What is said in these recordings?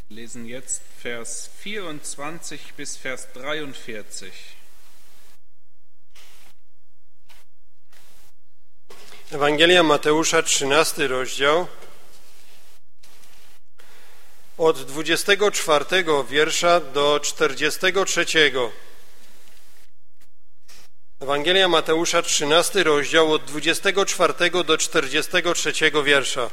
Wir lesen jetzt Vers 24 bis Vers 43. Ewangelia Mateusza, 13 rozdział, od 24 wiersza do 43. Ewangelia Mateusza, 13 rozdział, od 24 do 43 wiersza.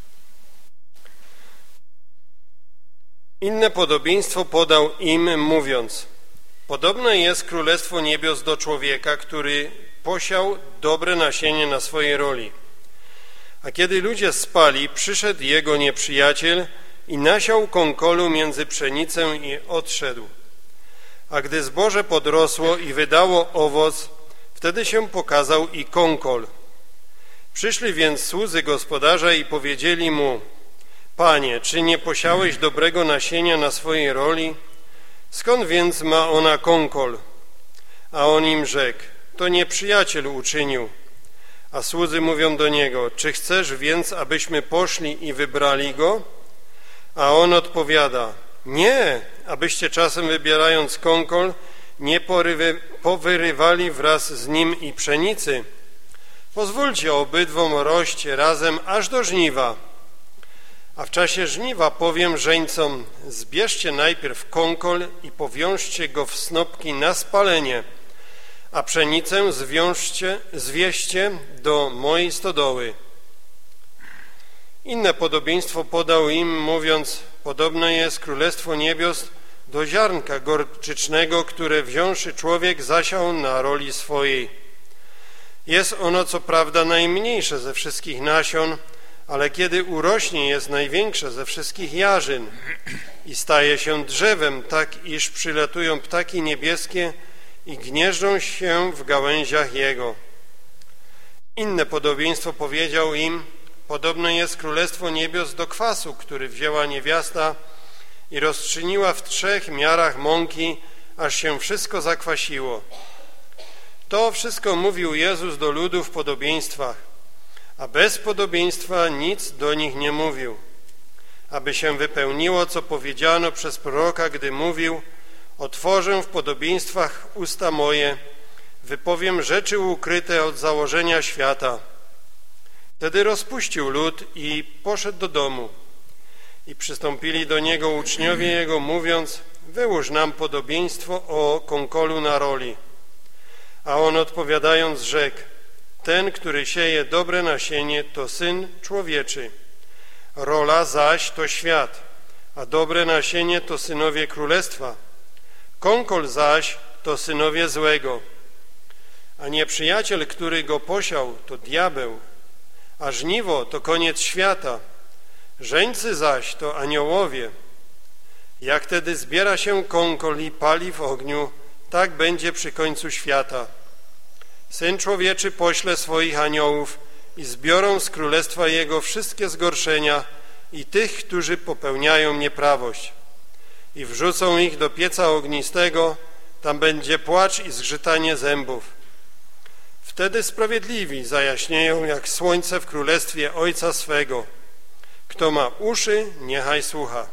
Inne podobieństwo podał im, mówiąc: podobne jest Królestwo Niebios do człowieka, który posiał dobre nasienie na swojej roli. A kiedy ludzie spali, przyszedł jego nieprzyjaciel i nasiał konkolu między pszenicę i odszedł. A gdy zboże podrosło i wydało owoc, wtedy się pokazał i konkol. Przyszli więc słudzy gospodarza i powiedzieli mu: Panie, czy nie posiałeś dobrego nasienia na swojej roli? Skąd więc ma ona konkol? A on im rzekł: to nieprzyjaciel uczynił. A słudzy mówią do niego: czy chcesz więc, abyśmy poszli i wybrali go? A on odpowiada: nie, abyście czasem wybierając konkol nie powyrywali wraz z nim i pszenicy. Pozwólcie obydwom rość razem aż do żniwa. A w czasie żniwa powiem żeńcom: zbierzcie najpierw konkol i powiążcie go w snopki na spalenie, a pszenicę zwieście do mojej stodoły. Inne podobieństwo podał im, mówiąc: podobne jest Królestwo Niebios do ziarnka gorczycznego, które wziąwszy człowiek zasiał na roli swojej. Jest ono co prawda najmniejsze ze wszystkich nasion, ale kiedy urośnie, jest największe ze wszystkich jarzyn i staje się drzewem, tak iż przylatują ptaki niebieskie i gnieżdżą się w gałęziach jego. Inne podobieństwo powiedział im: podobne jest Królestwo Niebios do kwasu, który wzięła niewiasta i rozczyniła w 3 miarach mąki, aż się wszystko zakwasiło. To wszystko mówił Jezus do ludu w podobieństwach, a bez podobieństwa nic do nich nie mówił, aby się wypełniło, co powiedziano przez proroka, gdy mówił: otworzę w podobieństwach usta moje, wypowiem rzeczy ukryte od założenia świata. Wtedy rozpuścił lud i poszedł do domu. I przystąpili do niego uczniowie jego, mówiąc: wyłóż nam podobieństwo o konkolu na roli. A on odpowiadając rzekł: ten, który sieje dobre nasienie, to Syn Człowieczy. Rola zaś to świat, a dobre nasienie to synowie Królestwa. Konkol zaś to synowie złego. A nieprzyjaciel, który go posiał, to diabeł. A żniwo to koniec świata. Żeńcy zaś to aniołowie. Jak tedy zbiera się konkol i pali w ogniu, tak będzie przy końcu świata. Syn Człowieczy pośle swoich aniołów i zbiorą z królestwa Jego wszystkie zgorszenia i tych, którzy popełniają nieprawość. I wrzucą ich do pieca ognistego, tam będzie płacz i zgrzytanie zębów. Wtedy sprawiedliwi zajaśnieją jak słońce w królestwie Ojca swego. Kto ma uszy, niechaj słucha.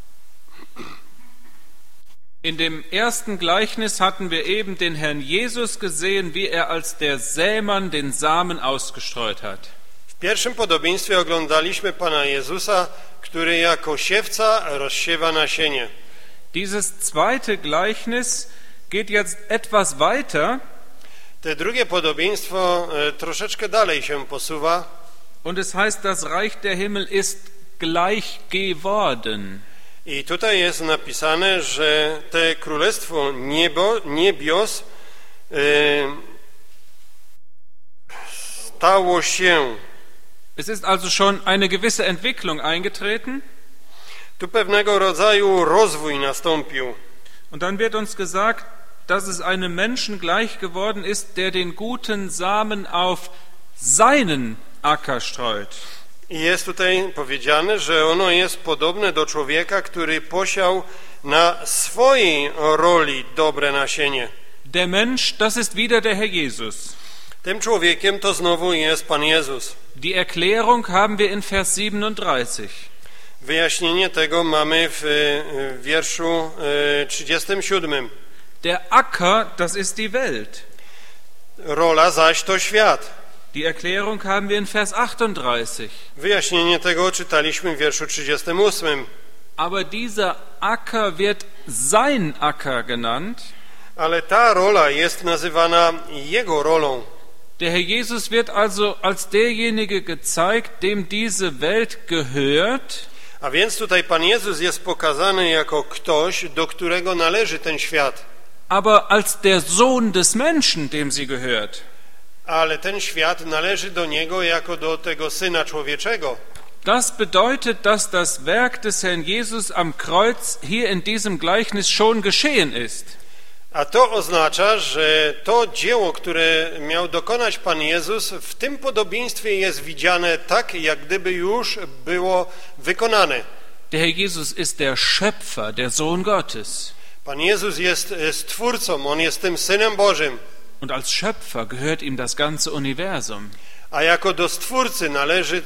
In dem ersten Gleichnis hatten wir eben den Herrn Jesus gesehen, wie er als der Sämann den Samen ausgestreut hat. W pierwszym podobieństwie oglądaliśmy Pana Jezusa, który jako siewca rozsiewa nasienie. Dieses zweite Gleichnis geht jetzt etwas weiter. Te drugie podobieństwo troszeczkę dalej się posuwa. Und es heißt, das Reich der Himmel ist gleich geworden. I tutaj jest napisane, że te królestwo niebios stało się. Es ist also schon eine gewisse Entwicklung eingetreten. Tu pewnego rodzaju rozwój nastąpił. Und dann wird uns gesagt, dass es einem Menschen gleich geworden ist, der den guten Samen auf seinen Acker streut. I jest tutaj powiedziane, że ono jest podobne do człowieka, który posiał na swojej roli dobre nasienie. Der Mensch, das ist wieder der Herr Jesus. Tym człowiekiem to znowu jest Pan Jezus. Die Erklärung haben wir in Vers 37. Wyjaśnienie tego mamy w wierszu 37. Der Acker, das ist die Welt. Rola zaś to świat. Die Erklärung haben wir in Vers 38. Wyjaśnienie tego czytaliśmy w wierszu 38. Aber dieser Acker wird sein Acker genannt. Ale ta rola jest nazywana Jego rolą. Der Herr Jesus wird also als derjenige gezeigt, dem diese Welt gehört. A więc tutaj Pan Jezus jest pokazany jako ktoś, do którego należy ten świat. Aber als der Sohn des Menschen, dem sie gehört. Ale ten świat należy do Niego jako do tego Syna Człowieczego. Das bedeutet, dass das Werk des Herrn Jesus am Kreuz hier in diesem Gleichnis schon geschehen ist. A to oznacza, że to dzieło, które miał dokonać Pan Jezus, w tym podobieństwie jest widziane tak, jak gdyby już było wykonane. Der Herr Jesus ist der Schöpfer, der Sohn Gottes. Pan Jezus jest Stwórcą, On jest tym Synem Bożym. Und als Schöpfer gehört ihm das ganze Universum. A jako do Stwórcy należy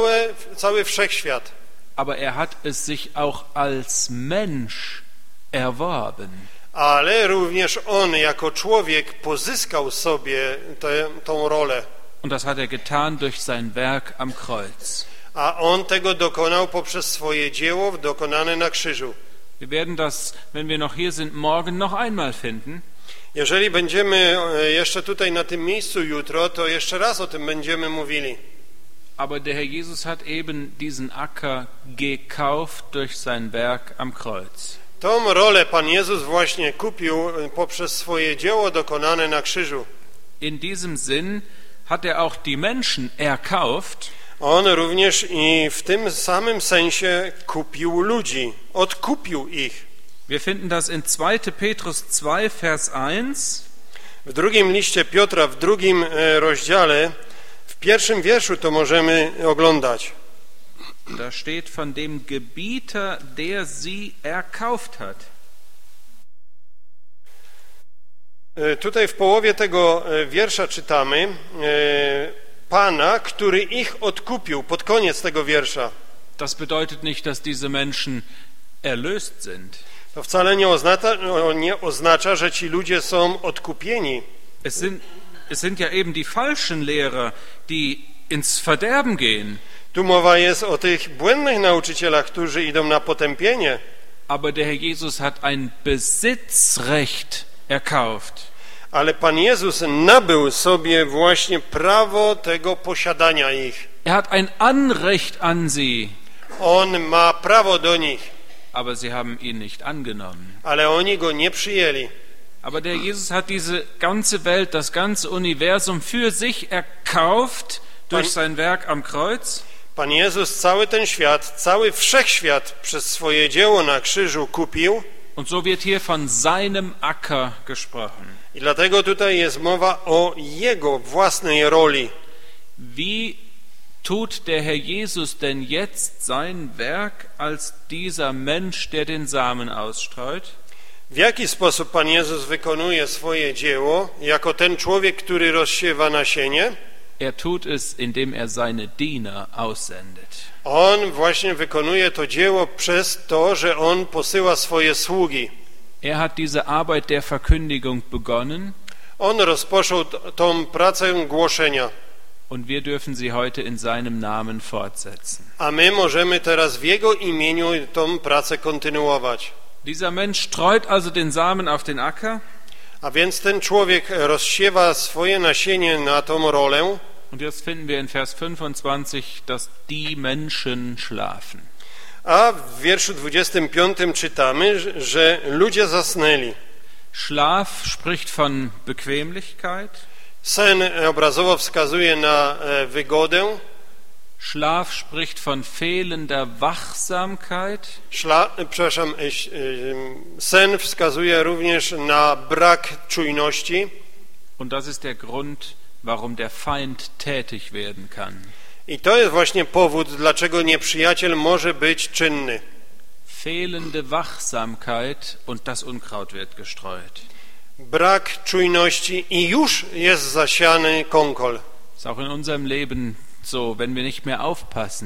cały wszechświat. Aber er hat es sich auch als Mensch erworben. Ale również On jako człowiek pozyskał sobie tą rolę. Und das hat er getan durch sein Werk am Kreuz. A On tego dokonał poprzez swoje dzieło dokonane na krzyżu. Wir werden das, wenn wir noch hier sind, morgen noch einmal finden. Jeżeli będziemy jeszcze tutaj na tym miejscu jutro, to jeszcze raz o tym będziemy mówili. Aber der Herr Jesus hat eben diesen Acker gekauft durch sein Werk am Kreuz. Tą rolę Pan Jezus właśnie kupił poprzez swoje dzieło dokonane na krzyżu. In diesem Sinn hat er auch die Menschen erkauft. On również i w tym samym sensie kupił ludzi, odkupił ich. Wir finden das in 2. Petrus 2, Vers 1. W drugim liście Piotra, w drugim rozdziale, w pierwszym wierszu to możemy oglądać. Da steht von dem Gebieter, der sie erkauft hat. Tutaj w połowie tego wiersza czytamy Pana, który ich odkupił, pod koniec tego wiersza. Das bedeutet nicht, dass diese Menschen erlöst sind. To wcale nie oznacza, że ci ludzie są odkupieni. Es sind ja eben die falschen Lehrer, die ins Verderben gehen. Tu mowa jest o tych błędnych nauczycielach, którzy idą na potępienie. Aber der Herr Jesus hat ein Besitzrecht erkauft. Ale Pan Jezus nabył sobie właśnie prawo tego posiadania ich. Er hat ein Anrecht an sie. On ma prawo do nich. Aber sie haben ihn nicht angenommen. Ale oni go nie przyjęli. Aber der Jesus hat diese ganze Welt, das ganze Universum für sich erkauft durch sein Werk am Kreuz. Pan Jezus cały ten świat, cały wszechświat przez swoje dzieło na krzyżu kupił. Und so wird hier von seinem Acker gesprochen. I dlatego tutaj jest mowa o Jego własnej roli. Wie tut der Herr Jesus denn jetzt sein Werk als dieser Mensch, der den Samen ausstreut? W jaki sposób Pan Jezus wykonuje swoje dzieło jako ten człowiek, który rozsiewa nasienie? Er tut es, indem er seine Diener aussendet. On właśnie wykonuje to dzieło przez to, że On posyła swoje sługi. Er hat diese Arbeit der Verkündigung begonnen. On rozpoczął tą pracę głoszenia. Und wir dürfen sie heute in seinem Namen fortsetzen. A my możemy teraz w Jego imieniu tą pracę kontynuować. Dieser Mensch streut also den Samen auf den Acker. A więc ten człowiek rozsiewa swoje nasienie na tą rolę. Und jetzt finden wir in Vers 25, dass die Menschen schlafen. A w wierszu 25 czytamy, że ludzie zasnęli. Schlaf spricht von Bequemlichkeit. Sen obrazowo wskazuje na wygodę. Schlaf spricht von fehlender Wachsamkeit. Sen wskazuje również na brak czujności. Und das ist der Grund, warum der Feind tätig werden kann. I to jest właśnie powód, dlaczego nieprzyjaciel może być czynny. Fehlende Wachsamkeit und das Unkraut wird gestreut. Brak czujności i już jest zasiany kąkol. Ist auch in unserem Leben so, wenn wir nicht mehr aufpassen.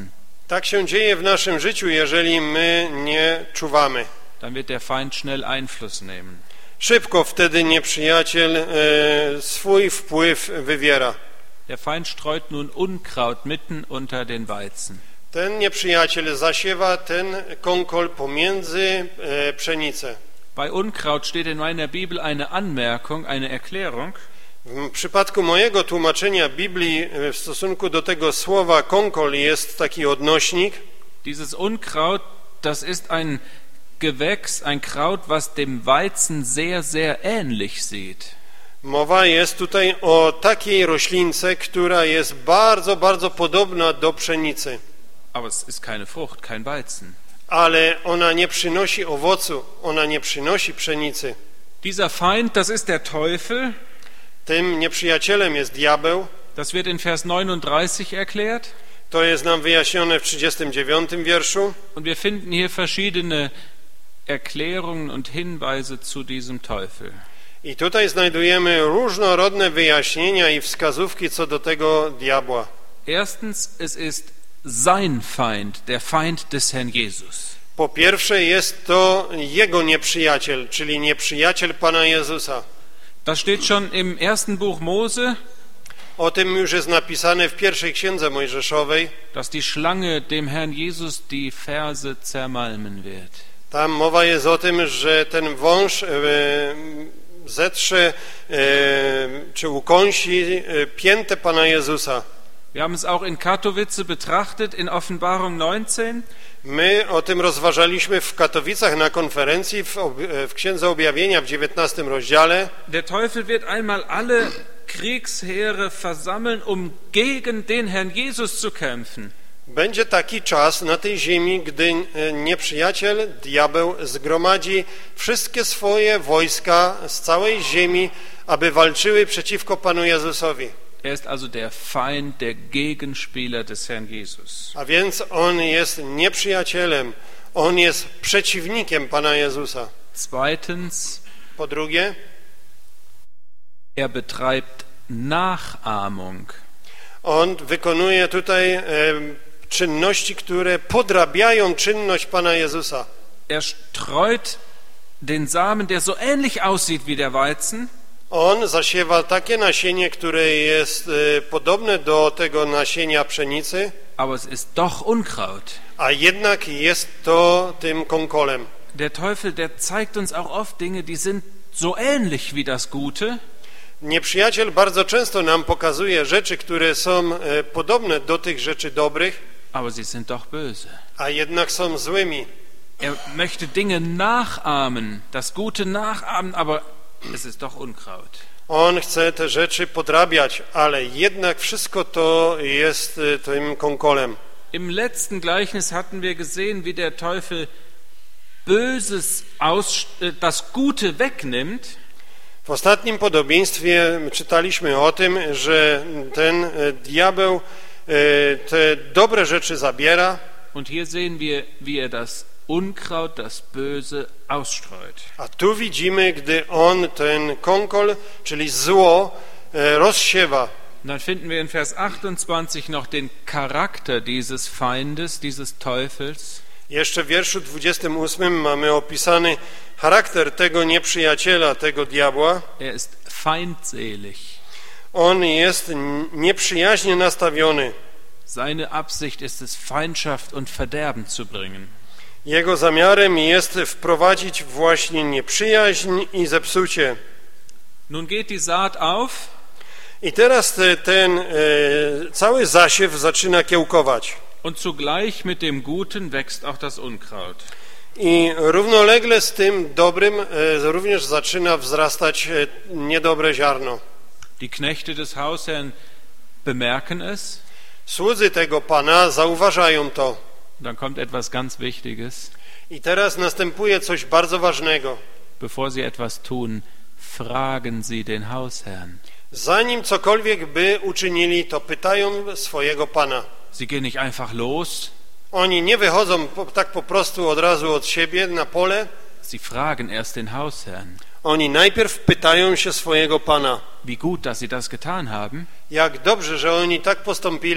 Tak się dzieje w naszym życiu, jeżeli my nie czuwamy. Dann wird der Feind schnell Einfluss nehmen. Szybko wtedy nieprzyjaciel swój wpływ wywiera. Der Feind streut nun Unkraut mitten unter den Weizen. Ten nieprzyjaciel zasiewa ten konkol pomiędzy pszenicę. Bei Unkraut steht in meiner Bibel eine Anmerkung, eine Erklärung. W przypadku mojego tłumaczenia Biblii w stosunku do tego słowa konkol jest taki odnośnik. Dieses Unkraut, das ist ein Gewächs, ein Kraut, was dem Weizen sehr, sehr ähnlich sieht. Mowa jest tutaj o takiej roślince, która jest bardzo, bardzo podobna do pszenicy. Aber es ist keine Frucht, kein Weizen. Ale ona nie przynosi owocu, ona nie przynosi pszenicy. Dieser Feind, das ist der Teufel. Tym nieprzyjacielem jest diabeł. Das wird in Vers 39 erklärt. To jest nam wyjaśnione w 39 wierszu. Und wir finden hier verschiedene Erklärungen und Hinweise zu diesem Teufel. I tutaj znajdujemy różnorodne wyjaśnienia i wskazówki co do tego diabła. Erstens, es ist sein Feind, der Feind des Herrn Jesus. Po pierwsze jest to jego nieprzyjaciel, czyli nieprzyjaciel Pana Jezusa. Das steht schon im ersten Buch Mose, O tym już jest napisane w pierwszej księdze Mojżeszowej. dass die Schlange dem Herrn Jesus die Ferse zermalmen wird. Tam mowa jest o tym, że ten wąż zetrze czy ukąsi piętę Pana Jezusa. Wir haben es auch in Katowice betrachtet, in Offenbarung 19. My o tym rozważaliśmy w Katowicach na konferencji w Księdze Objawienia w 19 rozdziale. Der Teufel wird einmal alle Kriegsheere versammeln, um gegen den Herrn Jesus zu kämpfen. Będzie taki czas na tej ziemi, gdy nieprzyjaciel, diabeł, zgromadzi wszystkie swoje wojska z całej ziemi, aby walczyły przeciwko Panu Jezusowi. Er ist also der Feind, der Gegenspieler des Herrn Jesus. A więc on jest nieprzyjacielem, on jest przeciwnikiem Pana Jezusa. Zweitens, Po drugie, er betreibt Nachahmung. on wykonuje tutaj czynności, które podrabiają czynność Pana Jezusa. Er streut den Samen, der so ähnlich aussieht wie der Weizen, On zasiewa takie nasienie, które jest podobne do tego nasienia pszenicy, aber es ist doch Unkraut. a jednak jest to tym konkolem. Der Teufel, der zeigt uns auch oft Dinge, die sind so ähnlich wie das Gute, Nieprzyjaciel bardzo często nam pokazuje rzeczy, które są podobne do tych rzeczy dobrych, aber sie sind doch böse. a jednak są złymi. Er möchte Dinge nachahmen, das Gute nachahmen, aber es ist doch Unkraut. On chce te rzeczy podrabiać, ale jednak wszystko to jest tym konkolem. Im letzten Gleichnis hatten wir gesehen, wie der Teufel Böses das Gute wegnimmt. W ostatnim podobieństwie czytaliśmy o tym, że ten diabeł te dobre rzeczy zabiera. Und hier sehen wir, wie er das Unkraut, das Böse ausstreut. A tu widzimy, gdy on ten konkol, czyli zło, rozsiewa. Und dann finden wir in Vers 28 noch den Charakter dieses Feindes, dieses Teufels. Jeszcze w wierszu 28 mamy opisany charakter tego nieprzyjaciela, tego diabła. Er ist feindselig. On jest nieprzyjaźnie nastawiony. Seine Absicht ist es, Feindschaft und Verderben zu bringen. Jego zamiarem jest wprowadzić właśnie nieprzyjaźń i zepsucie. Nun geht die Saat auf. I teraz ten cały zasiew zaczyna kiełkować. Und zugleich mit dem Guten wächst auch das Unkraut. I równolegle z tym dobrym również zaczyna wzrastać niedobre ziarno. Die Knechte des Hausherrn bemerken es. Słudzy tego Pana zauważają to. Dann kommt etwas ganz Wichtiges. I teraz następuje coś bardzo ważnego. Bevor sie etwas tun, fragen sie den Hausherrn. Zanim cokolwiek by uczynili, to pytają swojego Pana. Sie gehen nicht einfach los. Oni nie wychodzą tak po prostu od razu od siebie na pole. Sie fragen erst den Hausherrn. Oni najpierw pytają się swojego Pana. Wie gut, dass sie das getan haben. Jak dobrze, że oni tak postąpili.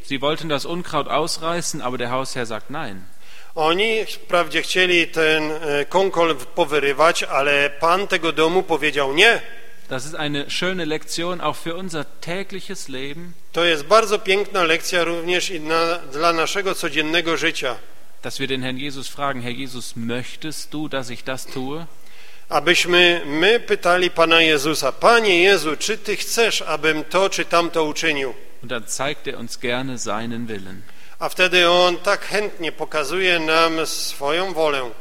Sie wollten das Unkraut ausreißen, aber der Hausherr sagt nein. Oni wprawdzie chcieli ten kąkol powyrywać, ale pan tego domu powiedział nie. Das ist eine schöne Lektion auch für unser tägliches Leben, To jest bardzo piękna lekcja również i dla naszego codziennego życia. dass wir den Herrn Jesus fragen, Herr Jesus, möchtest du, dass ich das tue? Abyśmy my pytali Pana Jezusa, Panie Jezu, czy Ty chcesz, abym to czy tamto uczynił? Und dann zeigt er uns gerne seinen Willen. A wtedy On tak chętnie pokazuje nam swoją wolę.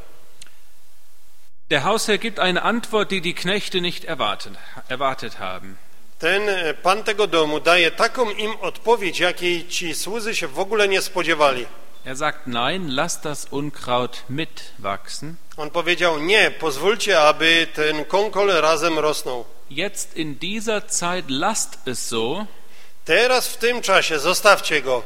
Der Hausherr gibt eine Antwort, die die Knechte nicht erwartet haben. Ten Pan tego domu daje taką im odpowiedź, jakiej ci słudzy się w ogóle nie spodziewali. Er sagt, nein, lasst das Unkraut mitwachsen. On powiedział, nie, pozwólcie, aby ten kąkol razem rosnął. Jetzt in dieser Zeit lasst es so, Teraz w tym czasie zostawcie go.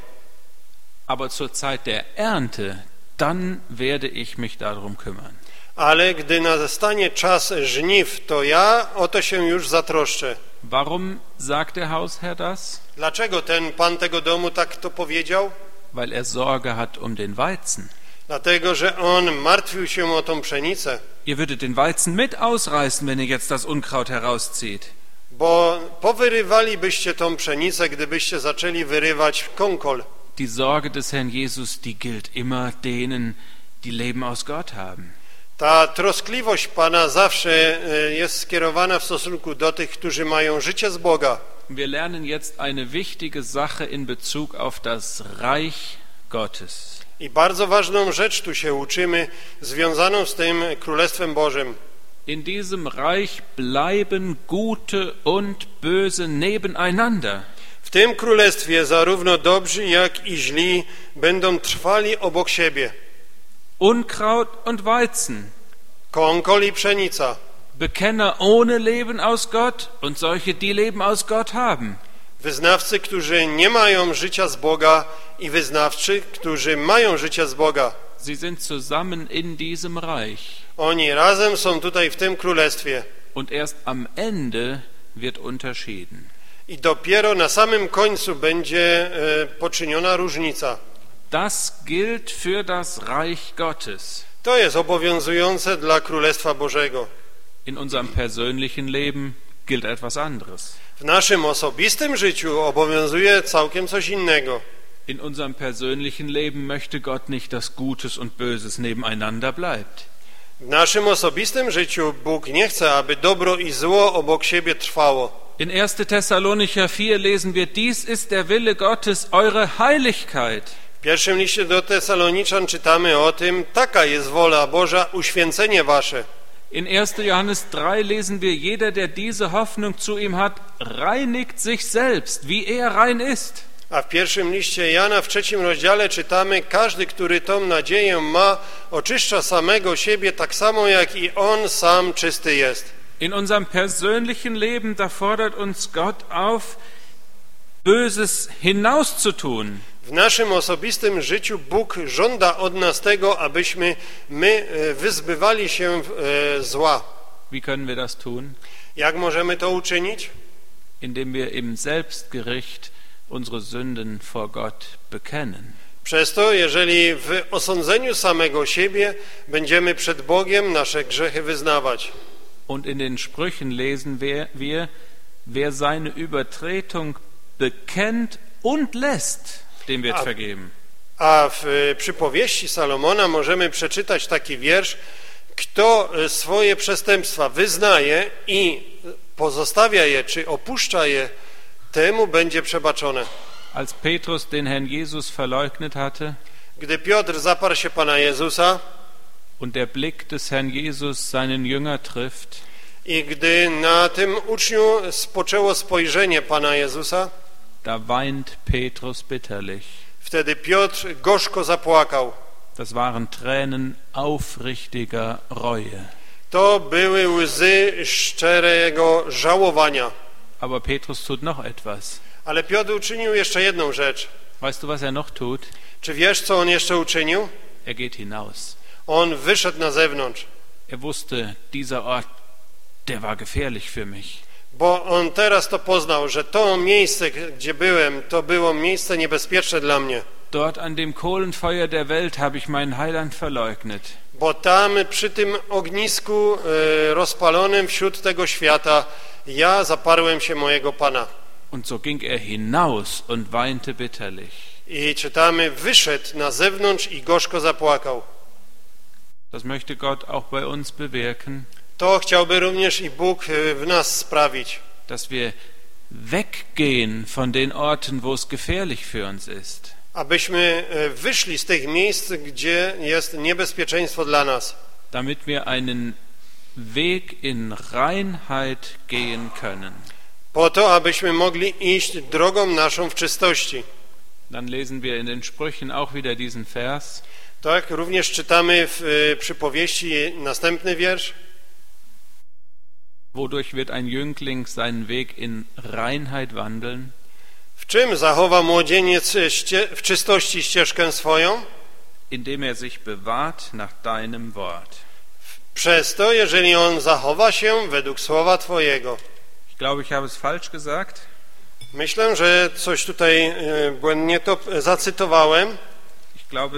aber zur Zeit der Ernte, dann werde ich mich darum kümmern. Ale gdy nastanie czas żniw, to ja o to się już zatroszczę. Warum sagt der Hausherr das? Dlaczego ten Pan tego domu tak to powiedział? Weil er Sorge hat um den Weizen. Dlatego, że on martwił się o tą pszenicę. Ihr würdet den Weizen mit ausreißen, wenn ihr jetzt das Unkraut herauszieht. Bo powyrywalibyście tą pszenicę, gdybyście zaczęli wyrywać kąkol. Die Sorge des Herrn Jesus, die gilt immer denen, die Leben aus Gott haben. Ta troskliwość Pana zawsze jest skierowana w stosunku do tych, którzy mają życie z Boga. Wir lernen jetzt eine wichtige Sache in Bezug auf das Reich Gottes. I bardzo ważną rzecz tu się uczymy, związaną z tym Królestwem Bożym. In diesem Reich bleiben Gute und Böse nebeneinander. W tym Królestwie zarówno dobrzy, jak i źli będą trwali obok siebie. Unkraut und Weizen. Kąkol i pszenica. Bekenner ohne Leben aus Gott und solche, die Leben aus Gott haben. Wyznawcy, którzy nie mają życia z Boga i wyznawcy, którzy mają życie z Boga. Sie sind zusammen in diesem Reich. Oni razem są tutaj w tym królestwie. Und erst am Ende wird unterschieden. I dopiero na samym końcu będzie poczyniona różnica. Das gilt für das Reich Gottes. To jest obowiązujące dla Królestwa Bożego. In unserem persönlichen Leben gilt etwas anderes. W naszym osobistym życiu obowiązuje całkiem coś innego. In unserem persönlichen Leben möchte Gott nicht, dass Gutes und Böses nebeneinander bleibt. W naszym osobistym życiu Bóg nie chce, aby dobro i zło obok siebie trwało. In 1. Thessalonicher 4 lesen wir, dies ist der Wille Gottes, eure Heiligkeit. W pierwszym liście do Tesaloniczan czytamy o tym, taka jest wola Boża, uświęcenie wasze. In 1. Johannes 3 lesen wir, jeder, der diese Hoffnung zu ihm hat, reinigt sich selbst, wie er rein ist. A w pierwszym liście Jana w 3 rozdziale czytamy, każdy, który tą nadzieję ma, oczyszcza samego siebie tak samo, jak i on sam czysty jest. In unserem persönlichen Leben, da fordert uns Gott auf, Böses hinauszutun. W naszym osobistym życiu Bóg żąda od nas tego, abyśmy my wyzbywali się zła. Wie können wir das tun? Jak możemy to uczynić? Indem wir im Selbstgericht unsere Sünden vor Gott bekennen. Przez to, jeżeli w osądzeniu samego siebie będziemy przed Bogiem nasze grzechy wyznawać. Und in den Sprüchen lesen wir, wer seine Übertretung bekennt und lässt, dem wird vergeben. A w przypowieści Salomona możemy przeczytać taki wiersz, kto swoje przestępstwa wyznaje i pozostawia je, czy opuszcza je, temu będzie przebaczone. Als Petrus den Herrn Jesus verleugnet hatte Gdy Piotr zaparł się Pana Jezusa und der Blick des Herrn Jesus seinen Jünger trifft, i gdy na tym uczniu spoczęło spojrzenie Pana Jezusa, da weint Petrus bitterlich. wtedy Piotr gorzko zapłakał. Das waren Tränen aufrichtiger Reue. To były łzy szczerego żałowania. Aber Petrus tut noch etwas. Ale Piotr uczynił jeszcze jedną rzecz. Weißt du, was er noch tut? Czy wiesz, co on jeszcze uczynił? Er geht hinaus. On wyszedł na zewnątrz. Er wusste, dieser Ort, der war gefährlich für mich. Bo on teraz to poznał, że to miejsce, gdzie byłem, to było miejsce niebezpieczne dla mnie. Dort an dem Kohlenfeuer der Welt habe ich meinen Heiland verleugnet. Bo tam przy tym ognisku rozpalonym wśród tego świata ja zaparłem się mojego Pana. Und so ging er hinaus und weinte bitterlich. I czytamy, wyszedł na zewnątrz i gorzko zapłakał. Das möchte Gott auch bei uns bewirken, To chciałby również i Bóg w nas sprawić, dass wir weggehen von den Orten, wo es gefährlich für uns ist. abyśmy wyszli z tych miejsc, gdzie jest niebezpieczeństwo dla nas, Damit wir einen Weg in Reinheit gehen können. po to, abyśmy mogli iść drogą naszą w czystości. Dann lesen wir in den Sprüchen auch wieder diesen Vers. Tak, również czytamy w przypowieści następny wiersz. Wodurch wird ein Jüngling seinen Weg in Reinheit wandeln? W czym zachowa młodzieniec w czystości ścieżkę swoją? Indem er sich bewahrt nach deinem Wort. Przez to, jeżeli on zachowa się według słowa Twojego. Ich glaube, ich habe es falsch gesagt. Myślę, że coś tutaj błędnie to zacytowałem. Ich glaube,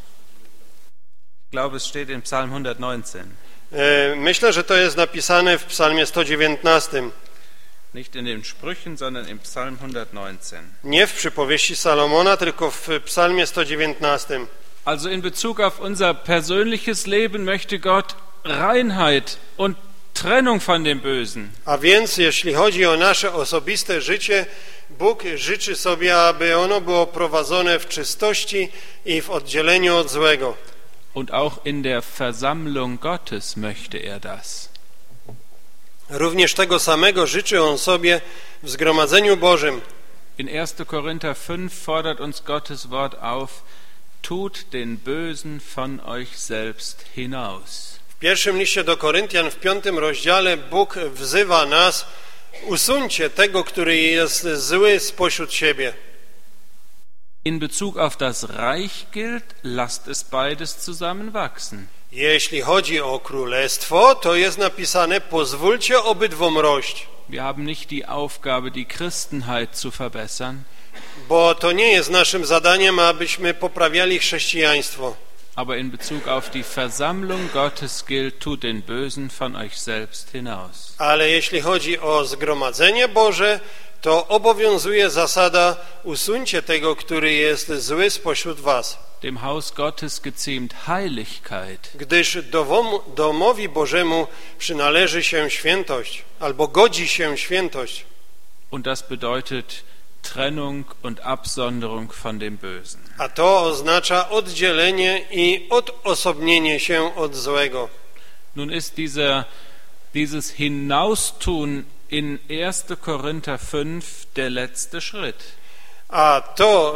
es steht in Psalm 119. Myślę, że to jest napisane w psalmie 119. Nicht in den Sprüchen, sondern im Psalm 119. Nie w przypowieści Salomona, tylko w psalmie 119. Also in Bezug auf unser persönliches Leben möchte Gott Reinheit und Trennung von dem Bösen. A więc, jeśli chodzi o nasze osobiste życie, Bóg życzy sobie, aby ono było prowadzone w czystości i w oddzieleniu od złego. Und auch in der Versammlung Gottes möchte er das. Również tego samego życzy on sobie w zgromadzeniu Bożym. In 1. Korinther 5 fordert uns Gottes Wort auf, tut den Bösen von euch selbst hinaus. W pierwszym liście do Koryntian, w 5. rozdziale, Bóg wzywa nas, usuńcie tego, który jest zły spośród siebie. In Bezug auf das Reich gilt, lasst es beides zusammenwachsen. Jeśli chodzi o królestwo, to jest napisane, pozwólcie obydwom rość. Wir haben nicht die Aufgabe, die Christenheit zu verbessern, Bo to nie jest naszym zadaniem, abyśmy poprawiali chrześcijaństwo. aber in Bezug auf die Versammlung Gottes gilt, tut den Bösen von euch selbst hinaus. Ale jeśli chodzi o zgromadzenie Boże, to obowiązuje zasada, usuńcie tego, który jest zły spośród was. Dem Haus Gottes geziemt Heiligkeit, Gdyż domowi Bożemu przynależy się świętość, albo godzi się świętość. und das bedeutet Trennung und Absonderung von dem Bösen. A to oznacza oddzielenie i odosobnienie się od złego. Nun ist dieses Hinaustun in 1. Korinther 5 der letzte Schritt. A to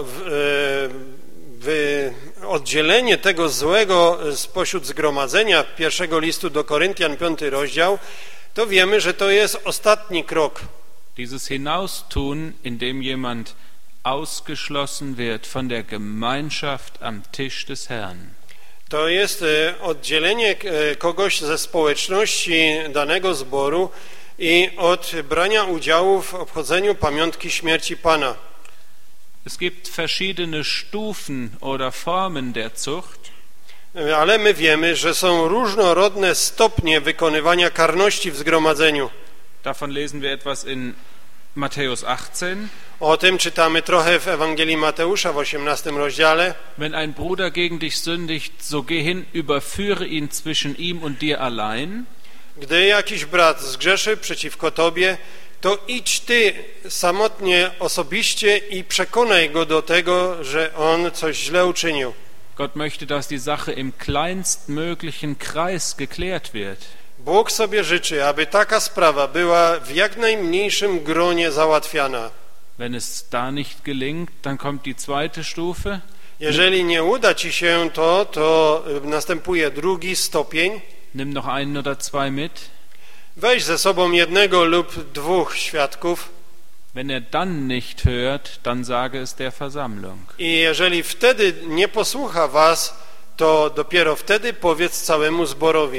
oddzielenie tego złego spośród zgromadzenia pierwszego listu do Koryntian, 5. rozdział, to wiemy, że to jest ostatni krok. Dieses Hinaustun, indem jemand ausgeschlossen wird von der Gemeinschaft am Tisch des Herrn. To jest oddzielenie kogoś ze społeczności danego zboru i od brania udziału w obchodzeniu pamiątki śmierci Pana. Es gibt verschiedene Stufen oder Formen der Zucht. Ale my wiemy, że są różnorodne stopnie wykonywania karności w zgromadzeniu. Davon lesen wir etwas in Matthäus 18. O tym czytamy trochę w Ewangelii Mateusza w 18 rozdziale. Wenn ein Bruder gegen dich sündigt, so geh hin, überführe ihn zwischen ihm und dir allein. Gdy jakiś brat zgrzeszy przeciwko tobie, to idź ty samotnie, osobiście i przekonaj go do tego, że on coś źle uczynił. Gott möchte, dass die Sache im kleinstmöglichen Kreis geklärt wird. Bóg sobie życzy, aby taka sprawa była w jak najmniejszym gronie załatwiana. Wenn es da nicht gelingt, dann kommt die zweite Stufe. Jeżeli nie uda ci się to następuje drugi stopień. Nimm noch einen oder zwei mit. Weź ze sobą jednego lub dwóch świadków. Wenn er dann nicht hört, dann sage es der Versammlung. I jeżeli wtedy nie posłucha was, to dopiero wtedy powiedz całemu zborowi.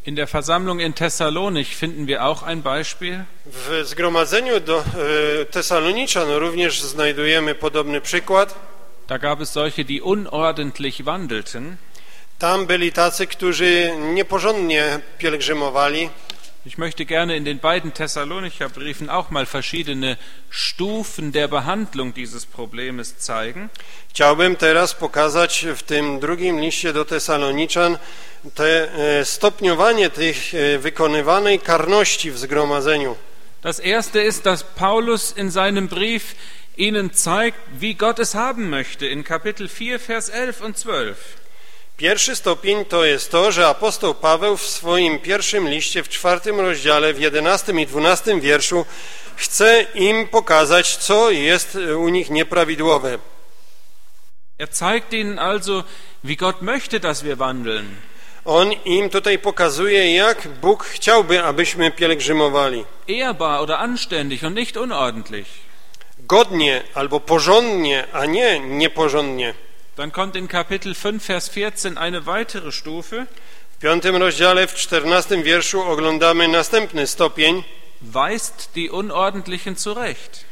In der Versammlung in Thessalonich finden wir auch ein Beispiel. W zgromadzeniu do Tesaloniczan również znajdujemy podobny przykład. Da gab es solche, die unordentlich wandelten. Tam byli tacy, którzy nieporządnie pielgrzymowali. Ich möchte gerne in den beiden Thessalonicher Briefen auch mal verschiedene Stufen der Behandlung dieses Problems zeigen. Chciałbym teraz pokazać w tym drugim liście do Tesaloniczan te stopniowanie tych wykonywanej karności w zgromadzeniu. Das erste ist, dass Paulus in seinem Brief ihnen zeigt, wie Gott es haben möchte, in Kapitel 4, Vers 11 und 12. Pierwszy stopień to jest to, że apostoł Paweł w swoim pierwszym liście, w 4 rozdziale, w 11 i 12 wierszu chce im pokazać, co jest u nich nieprawidłowe. Er zeigt ihnen also, wie Gott möchte, dass wir wandeln. On im tutaj pokazuje, jak Bóg chciałby, abyśmy pielgrzymowali. Ehrbar oder anständig und nicht unordentlich. Godnie albo porządnie, a nie nieporządnie. Dann kommt in Kapitel 5, Vers 14 eine weitere Stufe. W 5 rozdziale, w 14 wierszu oglądamy następny stopień. Weist die Unordentlichen zurecht.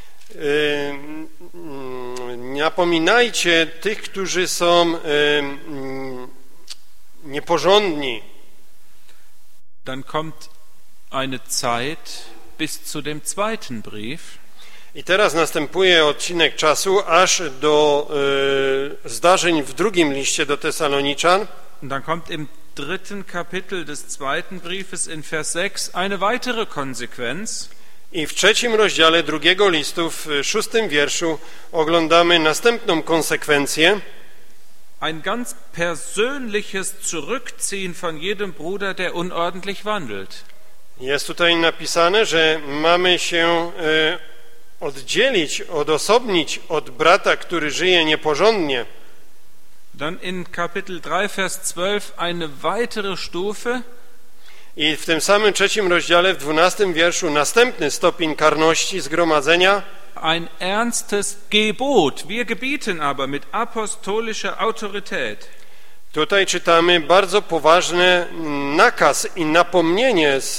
Napominajcie tych, którzy są nieporządni. Dann kommt eine Zeit bis zu dem zweiten Brief. I teraz następuje odcinek czasu aż do zdarzeń w drugim liście do Tesaloniczan. Und dann kommt im dritten Kapitel des zweiten Briefes in Vers 6 eine weitere Konsequenz. I w 3 rozdziale drugiego listu, w 6 wierszu oglądamy następną konsekwencję. Ein ganz persönliches Zurückziehen von jedem Bruder, der unordentlich wandelt. Jest tutaj napisane, że mamy się oddzielić, odosobnić od brata, który żyje nieporządnie. Dann in Kapitel 3, Vers 12 eine weitere Stufe. I w tym samym 3 rozdziale, w 12 wierszu, następny stopień karności zgromadzenia. Ein ernstes Gebot. Wir gebieten aber mit apostolischer Autorität. Tutaj czytamy bardzo poważny nakaz i napomnienie z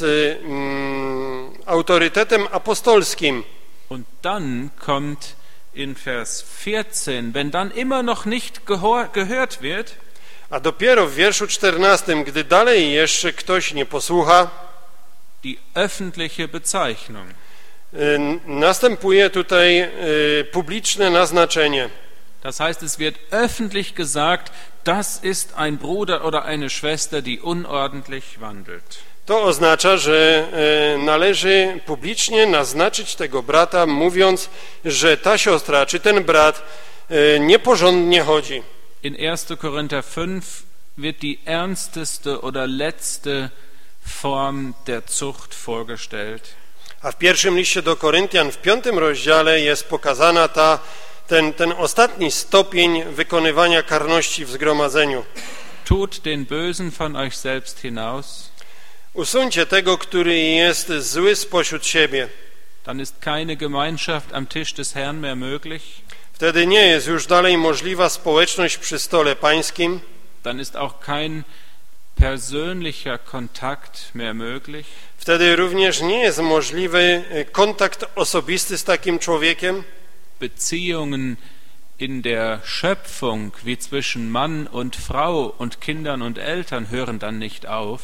autorytetem apostolskim. Und dann kommt in Vers 14, wenn dann immer noch nicht gehört wird, A dopiero w wierszu 14, gdy dalej jeszcze ktoś nie posłucha, die öffentliche Bezeichnung. Następuje tutaj publiczne naznaczenie. Das heißt, es wird öffentlich gesagt, das ist ein Bruder oder eine Schwester, die unordentlich wandelt. To oznacza, że należy publicznie naznaczyć tego brata, mówiąc, że ta siostra czy ten brat nieporządnie chodzi. In 1. Korinther 5 wird die ernsteste oder letzte Form der Zucht vorgestellt. A w pierwszym liście do Koryntian, w 5 rozdziale jest pokazana ten ostatni stopień wykonywania karności w zgromadzeniu. Tut den Bösen von euch selbst hinaus. Usuńcie tego, który jest zły spośród siebie. Dann ist keine Gemeinschaft am Tisch des Herrn mehr möglich. Wtedy nie jest już dalej możliwa społeczność przy stole pańskim. Dann ist auch kein persönlicher Kontakt mehr möglich. Wtedy również nie jest możliwy kontakt osobisty z takim człowiekiem. Beziehungen in der Schöpfung, wie zwischen Mann und Frau und Kindern und Eltern, hören dann nicht auf.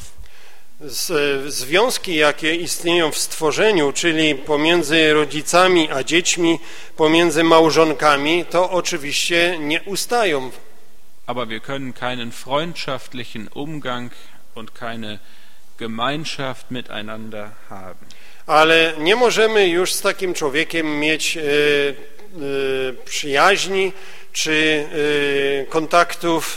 Związki, jakie istnieją w stworzeniu, czyli pomiędzy rodzicami a dziećmi, pomiędzy małżonkami, to oczywiście nie ustają. Aber wir können keinen freundschaftlichen Umgang und keine Gemeinschaft miteinander haben. Ale nie możemy już z takim człowiekiem mieć przyjaźni czy kontaktów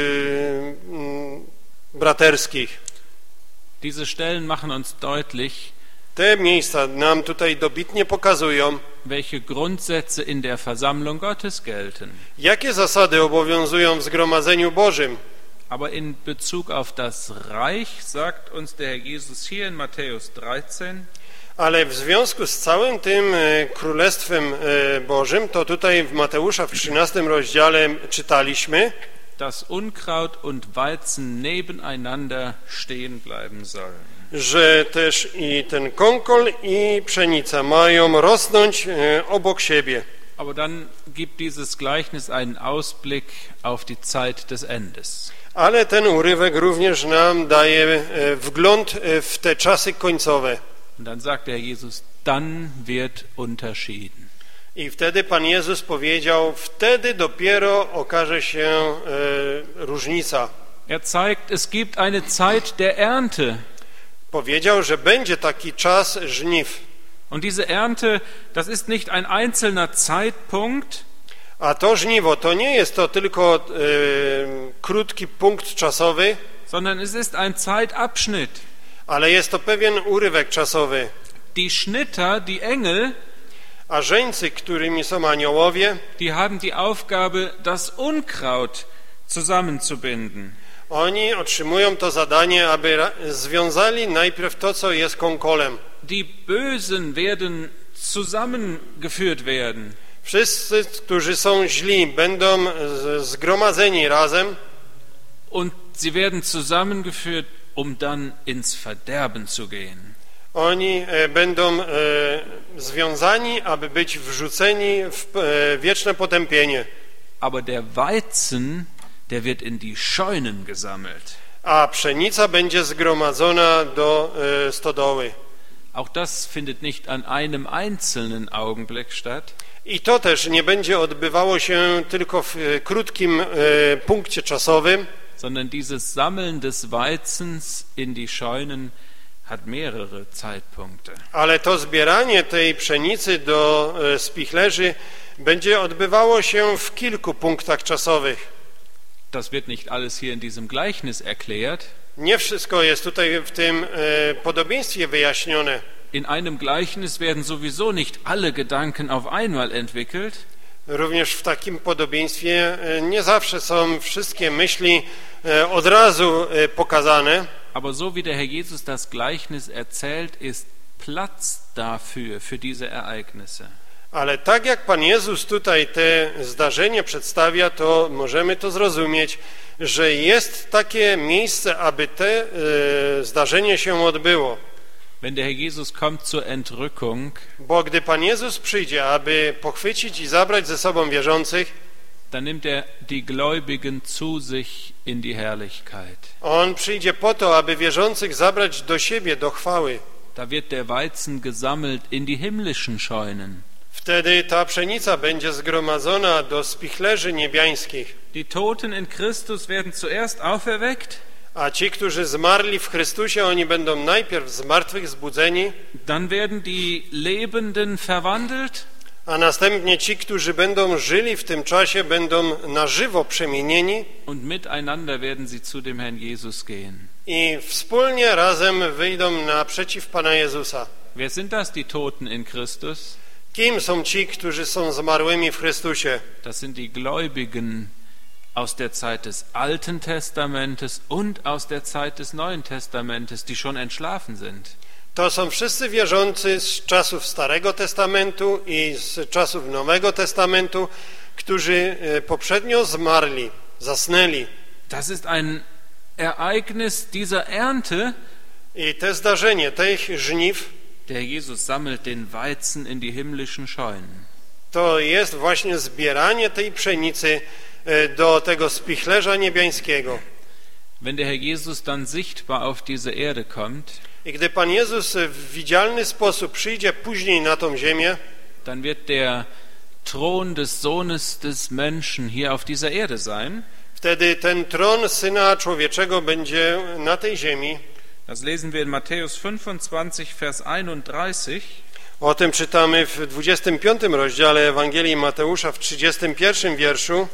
braterskich. Diese Stellen machen uns deutlich, Te miejsca nam tutaj dobitnie pokazują, welche Grundsätze in der Versammlung Gottes gelten. jakie zasady obowiązują w zgromadzeniu Bożym. Aber in Bezug auf das Reich sagt uns der Herr Jesus hier in Matthäus 13, Ale w związku z całym tym Królestwem Bożym, to tutaj w Mateusza w 13 rozdziale czytaliśmy: dass Unkraut und Weizen nebeneinander stehen bleiben sollen. Że też i ten konkol i pszenica mają rosnąć obok siebie. Aber dann gibt dieses Gleichnis einen Ausblick auf die Zeit des Endes. Ale ten urywek również nam daje wgląd w te czasy końcowe. Und dann sagt der Herr Jesus, dann wird unterschieden. I wtedy Pan Jezus powiedział, wtedy dopiero okaże się różnica. Er zeigt, es gibt eine Zeit der Ernte. Powiedział, że będzie taki czas żniw. Und diese Ernte, das ist nicht ein einzelner Zeitpunkt, A to żniwo to nie jest to tylko krótki punkt czasowy, sondern es ist ein Zeitabschnitt. ale jest to pewien urywek czasowy. Die Schnitter, die Engel, A żeńcy, którymi są aniołowie, die haben die Aufgabe, das Unkraut zusammenzubinden. oni otrzymują to zadanie, aby związali najpierw to, co jest konkolem. Die Bösen werden zusammengeführt werden. Wszyscy, którzy są źli, będą zgromadzeni razem Und sie werden zusammengeführt, um dann ins Verderben zu gehen. Oni będą związani, aby być wrzuceni w wieczne potępienie. Aber der Weizen, der wird in die Scheunen gesammelt. A pszenica będzie zgromadzona do stodoły. Auch das findet nicht an einem einzelnen Augenblick statt, I to też nie będzie odbywało się tylko w krótkim punkcie czasowym, sondern dieses Sammeln des Weizens in die Scheunen hat mehrere Zeitpunkte. ale to zbieranie tej pszenicy do spichlerzy będzie odbywało się w kilku punktach czasowych. Das wird nicht alles hier in diesem Gleichnis erklärt. Nie wszystko jest tutaj w tym podobieństwie wyjaśnione. In einem Gleichnis werden sowieso nicht alle Gedanken auf einmal entwickelt, Również w takim podobieństwie nie zawsze są wszystkie myśli od razu pokazane, aber so wie der Herr Jesus das Gleichnis erzählt, ist Platz dafür, für diese Ereignisse. ale tak jak Pan Jezus tutaj te zdarzenie przedstawia, to możemy to zrozumieć, że jest takie miejsce, aby te zdarzenie się odbyło. Wenn der Herr Jesus kommt zur Entrückung, Bo gdy Pan Jezus przyjdzie, aby pochwycić i zabrać ze sobą wierzących, dann nimmt er die Gläubigen zu sich in die Herrlichkeit. On przyjdzie po to, aby wierzących zabrać do siebie, do chwały. Da wird der Weizen gesammelt in die himmlischen Scheunen. Wtedy ta pszenica będzie zgromadzona do spichlerzy niebiańskich, Die Toten in Christus werden zuerst auferweckt, a ci, którzy zmarli w Chrystusie, oni będą najpierw z martwych zbudzeni, dann werden die Lebenden verwandelt a następnie ci, którzy będą żyli w tym czasie, będą na żywo przemienieni und miteinander werden sie zu dem Herrn Jesus gehen. i wspólnie razem wyjdą naprzeciw Pana Jezusa. Wer sind das, die Toten in Christus? Kim są ci, którzy są zmarłymi w Chrystusie? Das sind die Gläubigen aus der Zeit des Alten Testamentes und aus der Zeit des Neuen Testamentes, die schon entschlafen sind. To są wszyscy wierzący z czasów Starego Testamentu i z czasów Nowego Testamentu, którzy poprzednio zmarli, zasnęli. Das ist ein Ereignis dieser Ernte. I te zdarzenie, tych żniw, Der Jesus sammelt den Weizen in die himmlischen Scheunen. to jest właśnie zbieranie tej pszenicy do tego spichlerza niebiańskiego. Wenn der Herr Jesus dann sichtbar auf diese Erde kommt, I gdy Pan Jezus w widzialny sposób przyjdzie później na tą ziemię, dann wird der Thron des Sohnes des Menschen hier auf dieser Erde sein. wtedy ten tron Syna Człowieczego będzie na tej ziemi. Das lesen wir in Matthäus 25, Vers 31. O tym czytamy w 25 rozdziale Ewangelii Mateusza w 31 wierszu.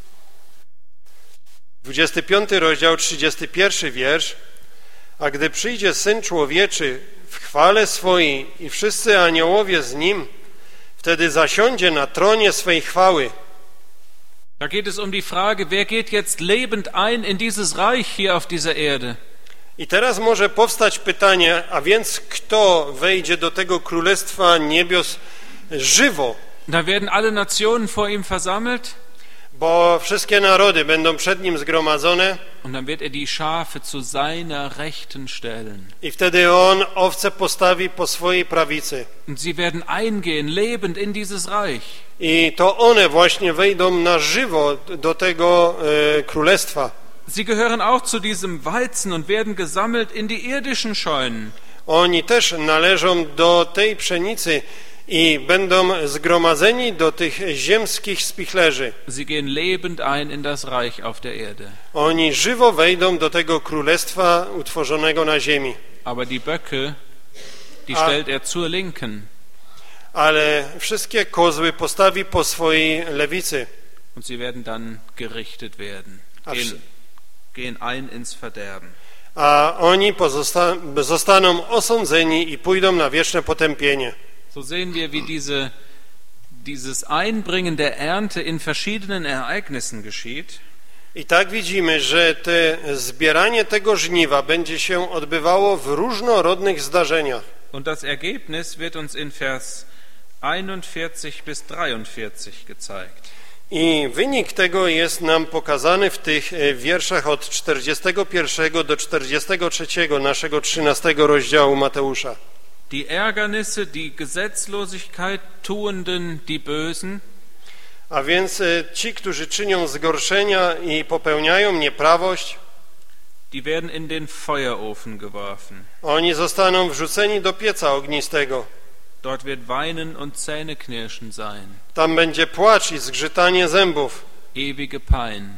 25 rozdział, 31 wiersz. A gdy przyjdzie Syn Człowieczy w chwale swojej i wszyscy aniołowie z Nim, wtedy zasiądzie na tronie swej chwały. Da geht es um die Frage, wer geht jetzt lebend ein in dieses Reich hier auf dieser Erde? I teraz może powstać pytanie, a więc kto wejdzie do tego Królestwa Niebios żywo? Da werden alle Nationen vor ihm versammelt. bo wszystkie narody będą przed nim zgromadzone und dann wird er die Schafe zu seiner Rechten stellen. i wtedy on owce postawi po swojej prawicy. Und sie werden eingehen, lebend in dieses Reich. I to one właśnie wejdą na żywo do tego królestwa. Sie gehören auch zu diesem Weizen und werden gesammelt in die irdischen Scheunen. Oni też należą do tej pszenicy i będą zgromadzeni do tych ziemskich spichlerzy. Sie gehen lebend ein in das Reich auf der Erde. Oni żywo wejdą do tego królestwa utworzonego na ziemi. Aber die Böcke, die stellt er zur Linken. Ale wszystkie kozły postawi po swojej lewicy. Und sie werden dann gerichtet werden. Gehen ein ins Verderben. A oni zostaną osądzeni i pójdą na wieczne potępienie. So sehen wir, wie dieses Einbringen der Ernte in verschiedenen Ereignissen geschieht. I tak widzimy, że zbieranie tego żniwa będzie się odbywało w różnorodnych zdarzeniach. Und das Ergebnis wird uns in Vers 41 bis 43 gezeigt. I wynik tego jest nam pokazany w tych wierszach od 41 do 43 naszego 13 rozdziału Mateusza. Die Ärgernisse, die Gesetzlosigkeit tuenden, die Bösen, A więc ci, którzy czynią zgorszenia i popełniają nieprawość, die werden in den Feuerofen geworfen. oni zostaną wrzuceni do pieca ognistego. Dort wird Weinen und Zähneknirschen sein, Tam będzie płacz i zgrzytanie zębów, ewige Pein.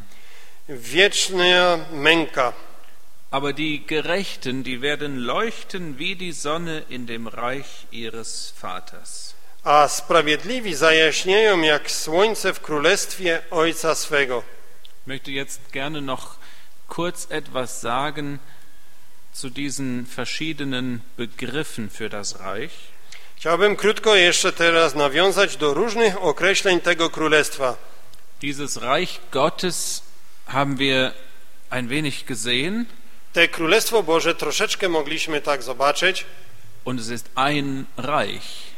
wieczna męka. Aber die Gerechten, die werden leuchten wie die Sonne in dem Reich ihres Vaters. A sprawiedliwi zajaśnieją jak słońce w królestwie Ojca swego. Ich möchte jetzt gerne noch kurz etwas sagen zu diesen verschiedenen Begriffen für das Reich. Chciałbym krótko jeszcze teraz nawiązać do różnych określeń tego królestwa. Dieses Reich Gottes haben wir ein wenig gesehen. Te Królestwo Boże troszeczkę mogliśmy tak zobaczyć Und es ist ein Reich.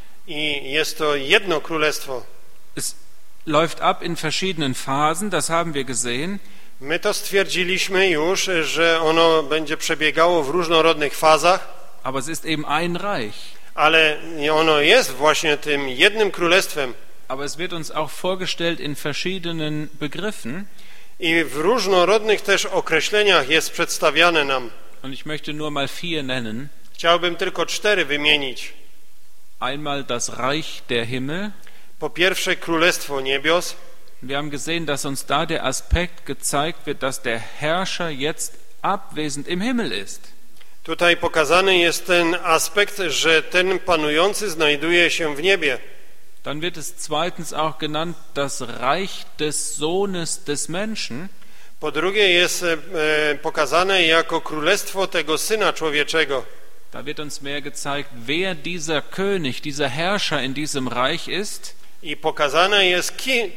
i jest to jedno królestwo. Es läuft ab in verschiedenen Phasen, das haben wir gesehen. My to stwierdziliśmy już, że ono będzie przebiegało w różnorodnych fazach, Aber es ist eben ein Reich. ale ono jest właśnie tym jednym królestwem Aber es wird uns auch vorgestellt in verschiedenen Begriffen. i w różnorodnych też określeniach jest przedstawiane nam. Und ich möchte nur mal 4 nennen. Chciałbym tylko 4 wymienić. Einmal das Reich der Himmel. Po pierwsze Królestwo Niebios. Wir haben gesehen, dass uns da der Aspekt gezeigt wird, dass der Herrscher jetzt abwesend im Himmel ist. Tutaj pokazany jest ten aspekt, że ten panujący znajduje się w niebie. Dann wird es zweitens auch genannt das Reich des Sohnes des Menschen. Po drugie jest pokazane jako królestwo tego Syna Człowieczego. Da wird uns mehr gezeigt, wer dieser König, dieser Herrscher in diesem Reich ist. I pokazane jest,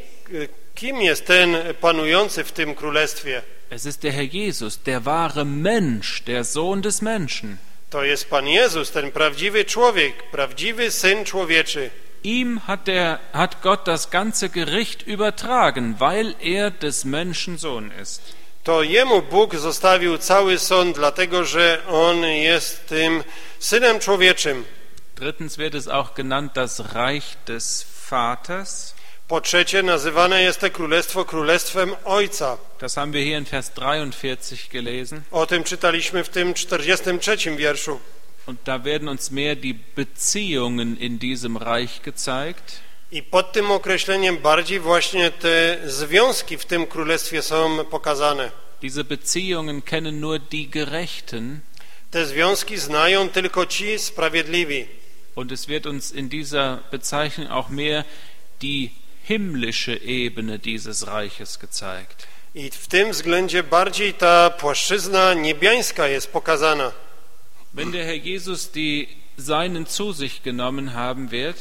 kim jest ten panujący w tym królestwie. Es ist der Herr Jesus, der wahre Mensch, der Sohn des Menschen. To jest Pan Jezus, ten prawdziwy człowiek, prawdziwy Syn Człowieczy. Ihm hat Gott das ganze Gericht übertragen, weil er des Menschen Sohn ist. To Jemu Bóg zostawił cały sąd, dlatego że On jest tym Synem Człowieczym. Drittens wird es auch genannt das Reich des Vaters. Po trzecie nazywane jest to królestwo królestwem Ojca. Das haben wir hier in Vers 43 gelesen. O tym czytaliśmy w tym 43 wierszu. Und da werden uns mehr die Beziehungen in diesem Reich gezeigt. I pod tym określeniem bardziej właśnie te związki w tym królestwie są pokazane. Diese Beziehungen kennen nur die Gerechten. Te związki znają tylko ci sprawiedliwi. Und es wird uns in dieser Bezeichnung auch mehr die himmlische Ebene dieses Reiches gezeigt. I w tym względzie bardziej ta płaszczyzna niebiańska jest pokazana. Wenn der Herr Jesus die Seinen zu sich genommen haben wird,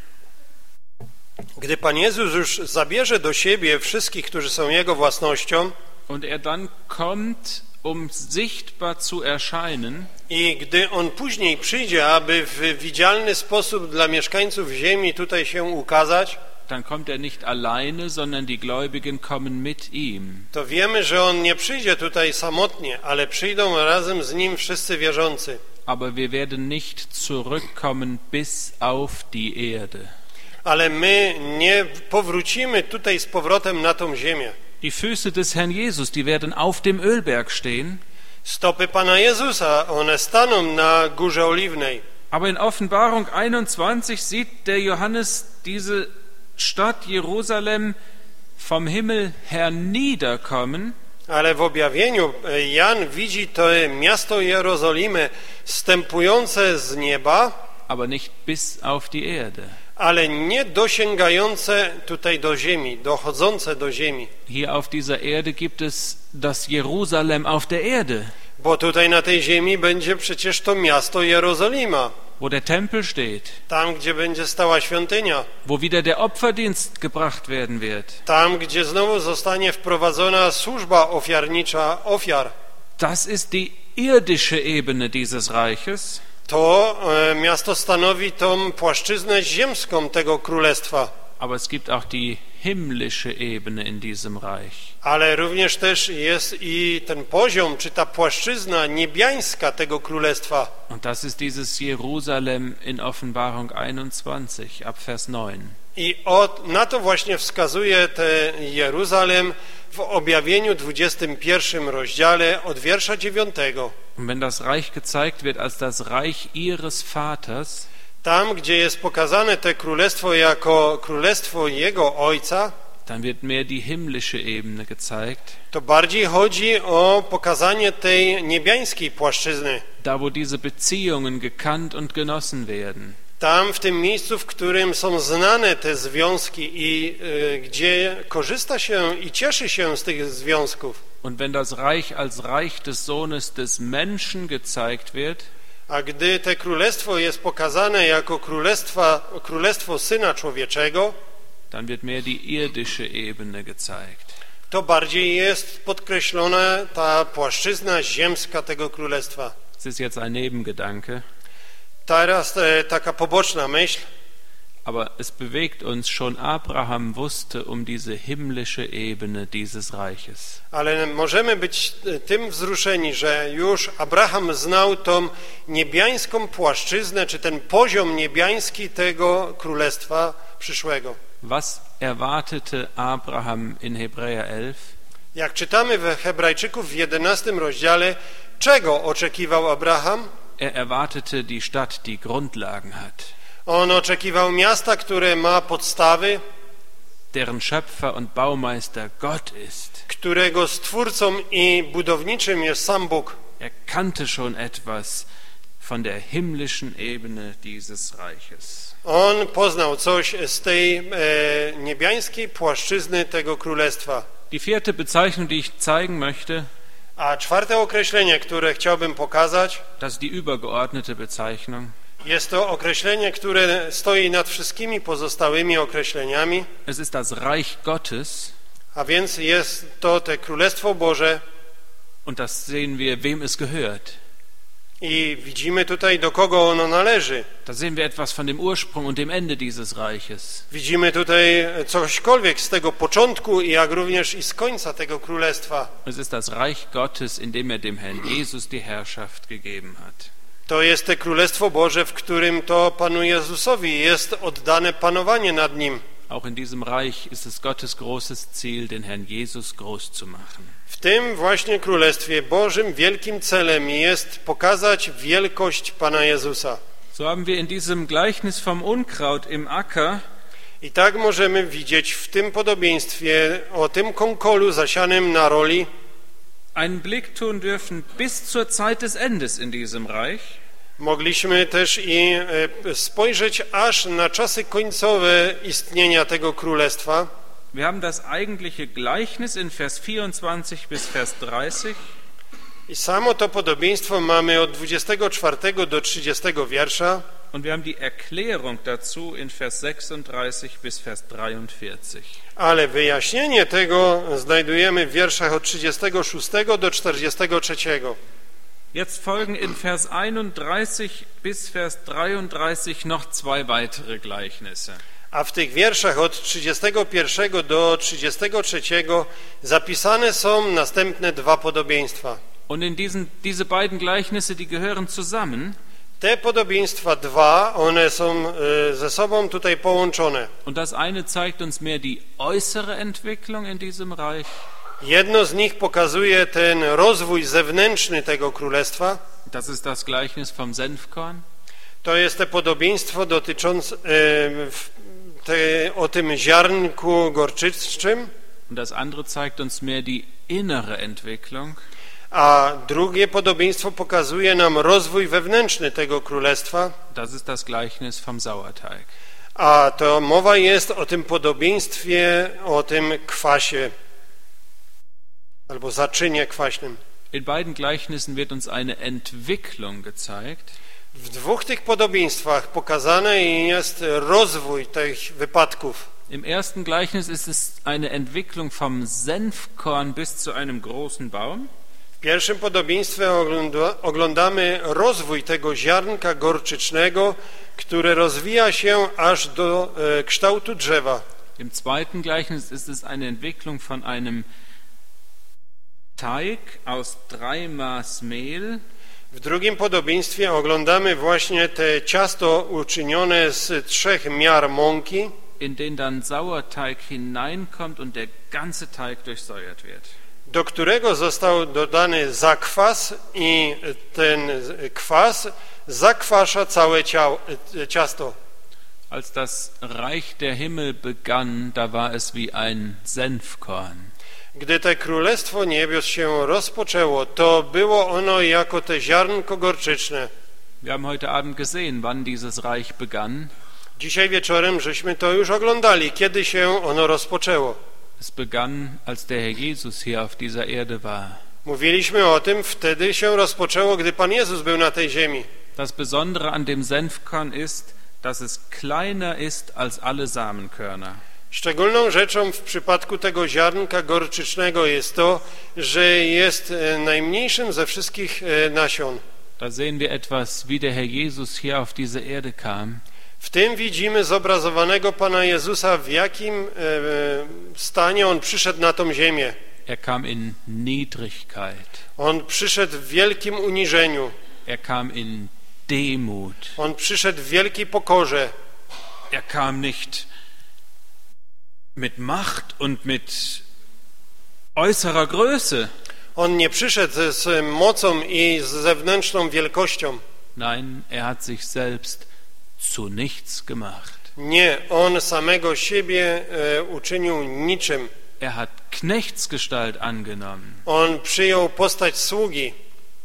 Gdy Pan Jezus już zabierze do siebie wszystkich, którzy są Jego własnością, und er dann kommt, um sichtbar zu erscheinen, i gdy On później przyjdzie, aby w widzialny sposób dla mieszkańców ziemi tutaj się ukazać, dann kommt er nicht alleine, sondern die Gläubigen kommen mit ihm. to wiemy, że On nie przyjdzie tutaj samotnie, ale przyjdą razem z Nim wszyscy wierzący. Aber wir werden nicht zurückkommen bis auf die Erde. Ale my nie powrócimy tutaj z powrotem na tą ziemię. Die Füße des Herrn Jesus, die werden auf dem Ölberg stehen. Stopy Pana Jezusa, one staną na Górze Oliwnej. Aber in Offenbarung 21 sieht der Johannes diese Stadt Jerusalem vom Himmel herniederkommen. Ale w objawieniu Jan widzi to miasto Jerozolimę zstępujące z nieba, Aber nicht bis auf die Erde. ale nie dosięgające tutaj do ziemi, dochodzące do ziemi. Hier auf dieser Erde gibt es das Jerusalem auf der Erde, Bo tutaj na tej ziemi będzie przecież to miasto Jerozolima. wo der Tempel steht, Tam, gdzie będzie stała świątynia. wo wieder der Opferdienst gebracht werden wird. Tam, gdzie znowu zostanie wprowadzona służba ofiarnicza ofiar. Das ist die irdische Ebene dieses Reiches. To miasto stanowi tą płaszczyznę ziemską tego królestwa. Aber es gibt auch die himmlische Ebene in diesem Reich. Ale również też jest i ten poziom, czy ta płaszczyzna niebiańska tego królestwa. Und das ist dieses Jerusalem in Offenbarung 21 ab Vers 9. I na to właśnie wskazuje te Jeruzalem w objawieniu 21 rozdziale od wiersza 9. Und wenn das Reich gezeigt wird als das Reich ihres Vaters, Tam, gdzie jest pokazane te królestwo jako królestwo jego ojca, dann wird mehr die himmlische Ebene gezeigt, to bardziej chodzi o pokazanie tej niebiańskiej płaszczyzny. da wo diese Beziehungen gekannt und genossen werden. Tam, w tym miejscu, w którym są znane te związki i gdzie korzysta się i cieszy się z tych związków. Und wenn das Reich als Reich des Sohnes des Menschen gezeigt wird, A gdy te królestwo jest pokazane jako królestwo Syna Człowieczego, dann wird mehr die irdische Ebene gezeigt. to bardziej jest podkreślona ta płaszczyzna ziemska tego królestwa. Es ist jetzt ein Nebengedanke, Teraz taka poboczna myśl, aber es bewegt uns, schon Abraham wusste um diese himmlische Ebene dieses Reiches. ale możemy być tym wzruszeni, że już Abraham znał tą niebiańską płaszczyznę, czy ten poziom niebiański tego królestwa przyszłego. Was erwartete Abraham in Hebräer 11? Jak czytamy we Hebrajczyków w 11 rozdziale, czego oczekiwał Abraham? Er erwartete die Stadt, die Grundlagen hat, On oczekiwał miasta, które ma podstawy, deren Schöpfer und Baumeister Gott ist. którego stwórcą i budowniczym jest sam Bóg. Er kannte schon etwas von der himmlischen Ebene dieses Reiches. On poznał coś z tej niebiańskiej płaszczyzny tego królestwa. Die vierte Bezeichnung, die ich zeigen möchte, A czwarte określenie, które chciałbym pokazać, das ist die übergeordnete Bezeichnung. jest to określenie, które stoi nad wszystkimi pozostałymi określeniami, Es ist das Reich Gottes, a więc jest to te Królestwo Boże und das sehen wir, wem es gehört. i widzimy tutaj, do kogo ono należy. Da sehen wir etwas von dem Ursprung und dem Ende dieses Reiches. Widzimy tutaj cośkolwiek z tego początku, jak również i z końca tego królestwa. Es ist das Reich Gottes, in dem dem Herrn Jesus die Herrschaft gegeben hat. To jest te Królestwo Boże, w którym to Panu Jezusowi jest oddane panowanie nad nim. Auch in diesem Reich ist es Gottes großes Ziel, den Herrn Jesus groß zu machen. W tym właśnie Królestwie Bożym wielkim celem jest pokazać wielkość Pana Jezusa. So haben wir in diesem Gleichnis vom Unkraut im Acker I tak możemy widzieć w tym podobieństwie o tym konkolu zasianym na roli einen Blick tun dürfen bis zur Zeit des Endes in diesem Reich. mogliśmy też i spojrzeć aż na czasy końcowe istnienia tego królestwa. Wir haben das eigentliche Gleichnis in Vers 24 bis Vers 30. I samo to podobieństwo mamy od 24 do 30 wiersza. Und wir haben die Erklärung dazu in Vers 36 bis Vers 43. Ale wyjaśnienie tego znajdujemy w wierszach od 36 do 43. Jetzt folgen in Vers 31 bis Vers 33 noch zwei weitere Gleichnisse. A w tych wierszach od 31 do 33 zapisane są następne dwa podobieństwa. Und in diese beiden Gleichnisse, die gehören zusammen. Te podobieństwa dwa, one są ze sobą tutaj połączone. Und das eine zeigt uns mehr die äußere Entwicklung in diesem Reich. Jedno z nich pokazuje ten rozwój zewnętrzny tego królestwa. Das ist das Gleichnis vom Senfkorn. To jest te podobieństwo dotyczące o tym ziarnku gorczyczym. Und das andere zeigt uns mehr die innere Entwicklung. A drugie podobieństwo pokazuje nam rozwój wewnętrzny tego królestwa. Das ist das Gleichnis vom Sauerteig. A to mowa jest o tym podobieństwie, o tym kwasie albo zaczynie kwaśnym. In beiden Gleichnissen wird uns eine Entwicklung gezeigt. W dwóch tych podobieństwach pokazany jest rozwój tych wypadków. Im ersten Gleichnis ist es eine Entwicklung vom Senfkorn bis zu einem großen Baum. W pierwszym podobieństwie oglądamy rozwój tego ziarnka gorczycznego, które rozwija się aż do kształtu drzewa. Im zweiten Gleichnis ist es eine Entwicklung von einem Teig aus 3 Maß Mehl. W drugim podobieństwie oglądamy właśnie te ciasto uczynione z 3 miar mąki, in den dann Sauerteig hineinkommt und der ganze Teig durchsäuert wird. do którego został dodany zakwas i ten kwas zakwasza całe ciasto. Als das Reich der Himmel begann, da war es wie ein Senfkorn. Gdy to Królestwo Niebios się rozpoczęło, to było ono jako te ziarnko gorczyczne. Wir haben heute Abend gesehen, wann dieses Reich begann. Dzisiaj wieczorem żeśmy to już oglądali, kiedy się ono rozpoczęło. Es begann, als der Herr Jesus hier auf dieser Erde war. Mówiliśmy o tym, wtedy się rozpoczęło, gdy Pan Jezus był na tej ziemi. Das Besondere an dem Senfkorn ist, dass es kleiner ist als alle Samenkörner. Szczególną rzeczą w przypadku tego ziarnka gorczycznego jest to, że jest najmniejszym ze wszystkich nasion. Da sehen wir etwas, wie der Herr Jesus hier auf diese Erde kam. W tym widzimy zobrazowanego Pana Jezusa, w jakim stanie On przyszedł na tą ziemię. Er kam in Niedrigkeit. On przyszedł w wielkim uniżeniu. Er kam in Demut. On przyszedł w wielkiej pokorze. Er kam nicht mit Macht und mit äußerer Größe. On nie przyszedł z mocą i z zewnętrzną wielkością. Nein, er hat sich selbst zu nichts gemacht. Nie, On samego siebie uczynił niczym. Er hat Knechtsgestalt angenommen. On przyjął postać sługi.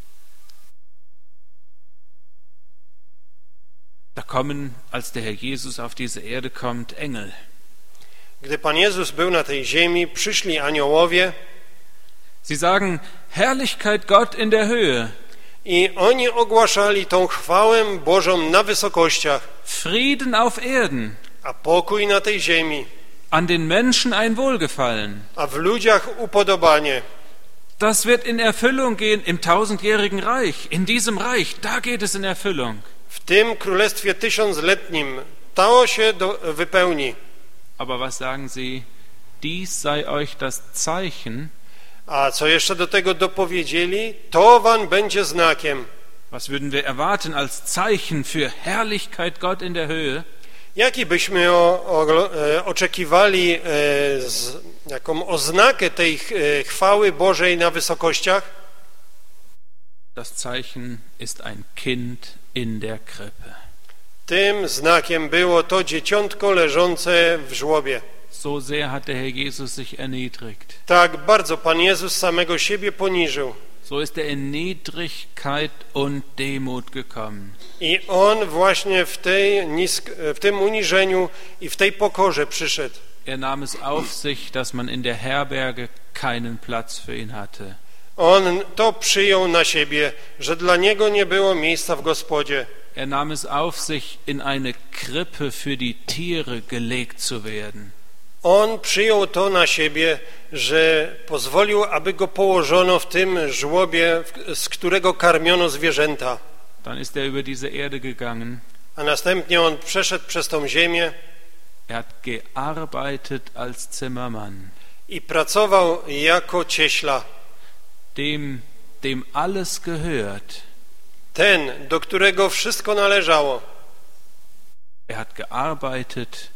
Da kommen, als der Herr Jesus auf diese Erde kommt, Engel. Gdy Pan Jezus był na tej ziemi, przyszli aniołowie. Sie sagen, Herrlichkeit Gott in der Höhe. I oni ogłaszali tą chwałę Bożą na wysokościach, Frieden auf Erden. a pokój na tej ziemi, An den Menschen ein Wohlgefallen. a w ludziach upodobanie. Das wird in Erfüllung gehen im tausendjährigen Reich. In diesem Reich, da geht es in Erfüllung. W tym królestwie tysiącletnim to się wypełni. Aber was sagen Sie? Dies sei euch das Zeichen. A co jeszcze do tego dopowiedzieli? To wam będzie znakiem. Was würden wir erwarten als Zeichen für Herrlichkeit Gott in der Höhe? Jaki byśmy oczekiwali jaką oznakę tej chwały Bożej na wysokościach? Das Zeichen ist ein Kind in der Krippe. Tym znakiem było to dzieciątko leżące w żłobie. So sehr hat der Herr Jesus sich erniedrigt. Tak bardzo Pan Jezus samego siebie poniżył. So ist er in Niedrigkeit und Demut gekommen. I On właśnie w tym uniżeniu i w tej pokorze przyszedł. Er nahm es auf sich, dass man in der Herberge keinen Platz für ihn hatte. On to przyjął na siebie, że dla Niego nie było miejsca w gospodzie. Er nahm es auf sich, in eine Krippe für die Tiere gelegt zu werden. On przyjął to na siebie, że pozwolił, aby Go położono w tym żłobie, z którego karmiono zwierzęta. Dann ist er über diese Erde gegangen. A następnie On przeszedł przez tą ziemię. Er hat gearbeitet als Zimmermann. I pracował jako cieśla. Dem alles gehört. Ten, do którego wszystko należało. Er hat gearbeitet.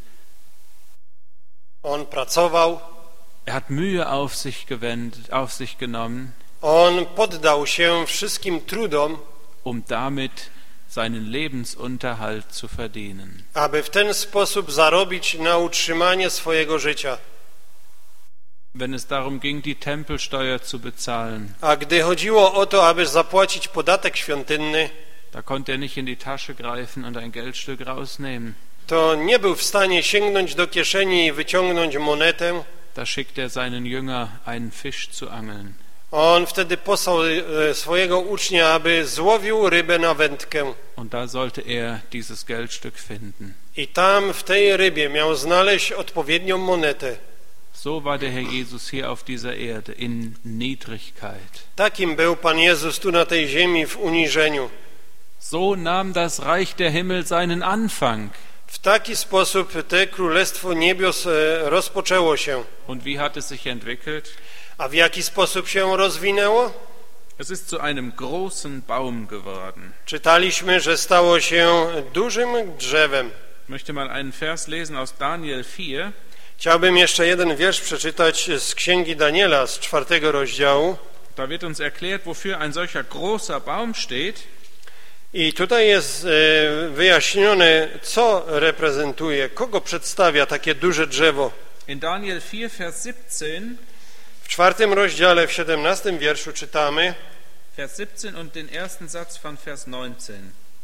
On pracował. Er hat Mühe auf sich genommen, On poddał się wszystkim trudom, damit seinen Lebensunterhalt zu verdienen. aby w ten sposób zarobić na utrzymanie swojego życia. Wenn es darum ging, die Tempelsteuer zu bezahlen, A gdy chodziło o to, aby zapłacić podatek świątynny, da konnte er nicht in die Tasche greifen und ein Geldstück rausnehmen. to nie był w stanie sięgnąć do kieszeni i wyciągnąć monetę. Da schickt er seinen Jünger, einen Fisch zu angeln. On wtedy posłał swojego ucznia, aby złowił rybę na wędkę. Und da sollte er dieses Geldstück finden. I tam w tej rybie miał znaleźć odpowiednią monetę. So war der Herr Jesus hier auf dieser Erde, in Niedrigkeit. Takim był Pan Jezus tu na tej ziemi w uniżeniu. So nahm das Reich der Himmel seinen Anfang. W taki sposób te Królestwo Niebios rozpoczęło się. Und wie hat es sich entwickelt? A w jaki sposób się rozwinęło? Es ist zu einem großen Baum geworden. Czytaliśmy, że stało się dużym drzewem. Ich möchte mal einen Vers lesen aus Daniel 4. Chciałbym jeszcze jeden wiersz przeczytać z Księgi Daniela, z 4 rozdziału. Da wird uns erklärt, wofür ein solcher großer Baum steht. I tutaj jest wyjaśnione, co reprezentuje, kogo przedstawia takie duże drzewo. In Daniel 4, Vers 17, W 4 rozdziale, w 17 wierszu czytamy, Vers 17 und den ersten Satz von Vers 19.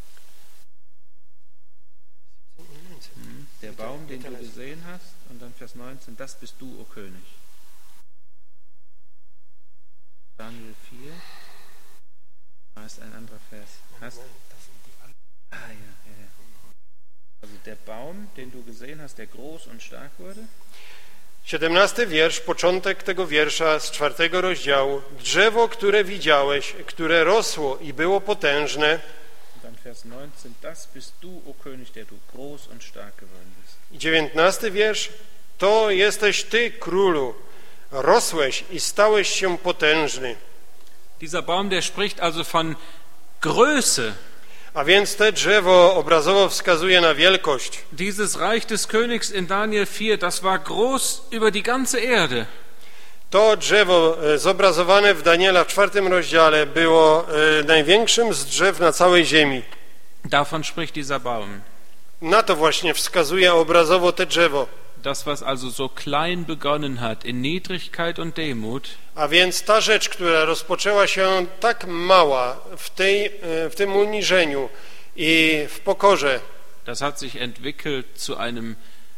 Der Baum, den du gesehen hast, und dann Vers 19, das bist du, o König. Daniel 4, da ist ein anderer Vers. Hast? Ah, ja. Also der Baum, den du gesehen hast, der groß und stark wurde. 17 wiersz, początek tego wiersza z 4 rozdziału. Drzewo, które widziałeś, które rosło i było potężne. Und dann Vers 19, das bist du, o König, der du groß und stark geworden bist. I 19 wiersz, to jesteś ty, królu, rosłeś i stałeś się potężny. Dieser Baum, der spricht also von Größe. A więc te drzewo obrazowo wskazuje na wielkość. Dieses Reich des Königs in Daniel 4, das war groß über die ganze Erde. To drzewo zobrazowane w Daniela w 4 rozdziale było największym z drzew na całej ziemi. Davon spricht dieser Baum. Na to właśnie wskazuje obrazowo te drzewo. Das, was also so klein begonnen hat, in Niedrigkeit und Demut, A więc ta rzecz, która rozpoczęła się tak mała w tym uniżeniu i w pokorze, das hat sich entwickelt zu einem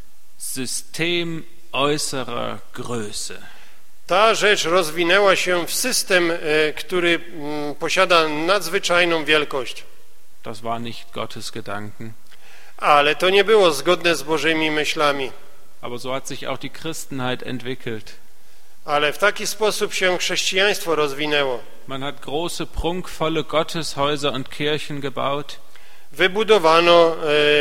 System äußerer Größe. ta rzecz rozwinęła się w system, który posiada nadzwyczajną wielkość. Das war nicht Gottes Gedanken. Ale to nie było zgodne z Bożymi myślami. Aber so hat sich auch die Christenheit entwickelt. Ale w taki sposób się chrześcijaństwo rozwinęło. Man hat große, prunkvolle Gotteshäuser und Kirchen gebaut. Wybudowano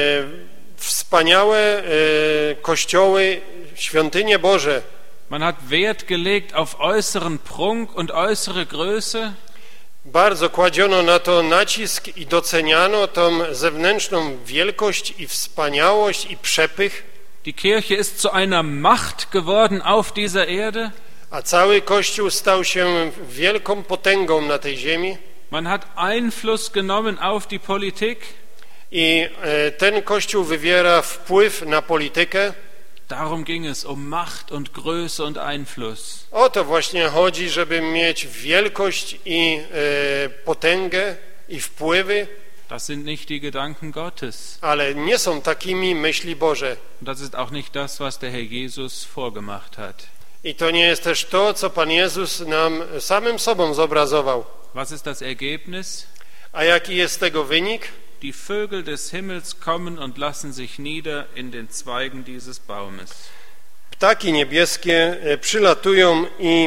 wspaniałe kościoły, świątynie Boże. Man hat Wert gelegt auf äußeren Prunk und äußere Größe. Bardzo kładziono na to nacisk i doceniano tą zewnętrzną wielkość i wspaniałość i przepych. Die Kirche ist zu einer Macht geworden auf dieser Erde. A cały Kościół stał się wielką potęgą na tej ziemi. Man hat Einfluss genommen auf die Politik. I ten Kościół wywiera wpływ na politykę. Darum ging es, um Macht und Größe und Einfluss. O to właśnie chodzi, żeby mieć wielkość i potęgę i wpływy. Das sind nicht die Gedanken Gottes. Ale nie są takimi myśli Boże. Das ist auch nicht das, was der Herr Jesus vorgemacht hat. I to nie jest też to, co Pan Jezus nam samym sobą zobrazował. Was ist das Ergebnis? A jaki jest tego wynik? Die Vögel des Himmels kommen und lassen sich nieder in den Zweigen dieses Baumes. Ptaki niebieskie przylatują i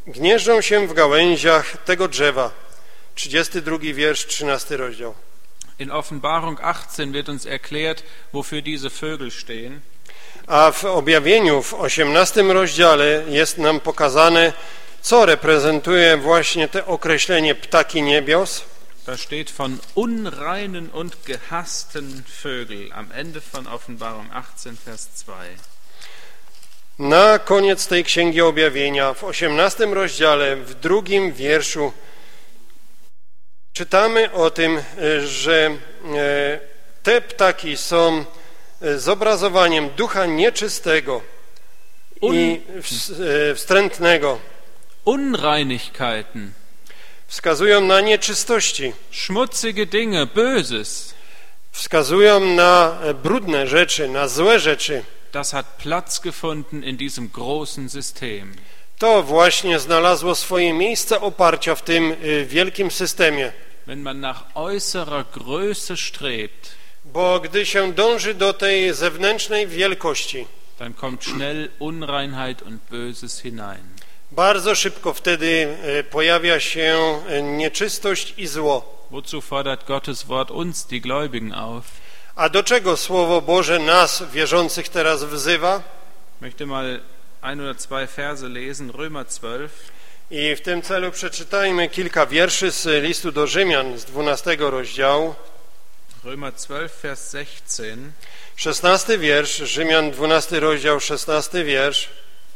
gnieżdżą się w gałęziach tego drzewa. 32 wiersz, 13 rozdział. In Offenbarung 18 wird uns erklärt, wofür diese Vögel stehen. A w objawieniu w 18 rozdziale jest nam pokazane, co reprezentuje właśnie to określenie ptaki niebios. Da steht von unreinen und gehassten Vögel am Ende von Offenbarung 18, Vers 2. Na koniec tej Księgi Objawienia, w 18 rozdziale, w 2 wierszu, czytamy o tym, że te ptaki są zobrazowaniem ducha nieczystego i wstrętnego. Unreinigkeiten, Wskazują na nieczystości, schmutzige Dinge, Böses. wskazują na brudne rzeczy, na złe rzeczy. Das hat Platz gefunden in diesem großen System. To właśnie znalazło swoje miejsce oparcia w tym wielkim systemie. Wenn man nach äußerer Größe strebt, Bo gdy się dąży do tej zewnętrznej wielkości, dann kommt schnell Unreinheit und Böses hinein. bardzo szybko wtedy pojawia się nieczystość i zło. Wozu fordert Gottes Wort uns, die Gläubigen, auf? A do czego Słowo Boże nas, wierzących, teraz wzywa? Ich möchte mal ein oder zwei Verse lesen, Römer 12. I w tym celu przeczytajmy kilka wierszy z listu do Rzymian z 12 rozdziału. Römer 12, Vers 16. 16 wiersz, Rzymian 12 rozdział, 16 wiersz.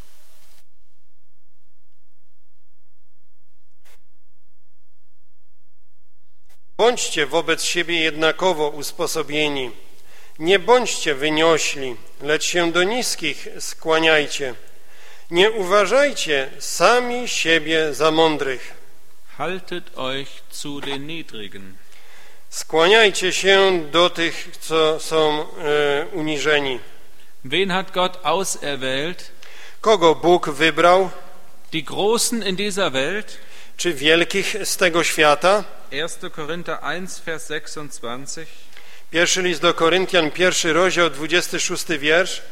Bądźcie wobec siebie jednakowo usposobieni. Nie bądźcie wyniośli, lecz się do niskich skłaniajcie. Nie uważajcie sami siebie za mądrych. Haltet euch zu den Niedrigen. Skłaniajcie się do tych, co są uniżeni. Wen hat Gott auserwählt? Kogo Bóg wybrał? Die Großen in dieser Welt? Czy wielkich z tego świata? 1. Korinther 1, Vers 26. Pierwszy list do Koryntian, 1 rozdział, 26 wiersz.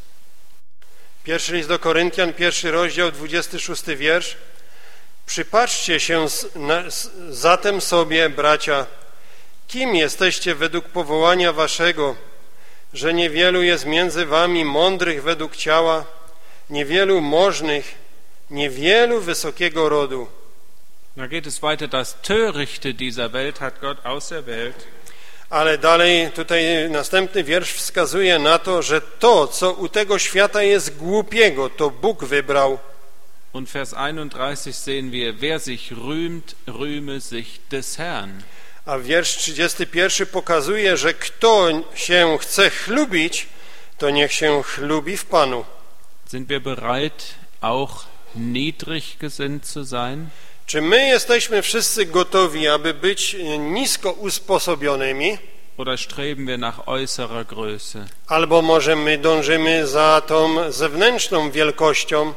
Pierwszy list do Koryntian, 1 rozdział, 26 wiersz. Przypatrzcie się zatem sobie, bracia, kim jesteście według powołania waszego, że niewielu jest między wami mądrych według ciała, niewielu możnych, niewielu wysokiego rodu. Da geht es weiter, das Törichte dieser Welt hat Gott auserwählt. Ale dalej tutaj następny wiersz wskazuje na to, że to, co u tego świata jest głupiego, to Bóg wybrał. Und Vers 31 sehen wir, wer sich rühmt, rühme sich des Herrn. A wiersz 31 pokazuje, że kto się chce chlubić, to niech się chlubi w Panu. Sind wir bereit, auch niedrig gesinnt zu sein? Czy my jesteśmy wszyscy gotowi, aby być nisko usposobionymi? Oder streben wir nach äußerer Größe? Albo może my dążymy za tą zewnętrzną wielkością?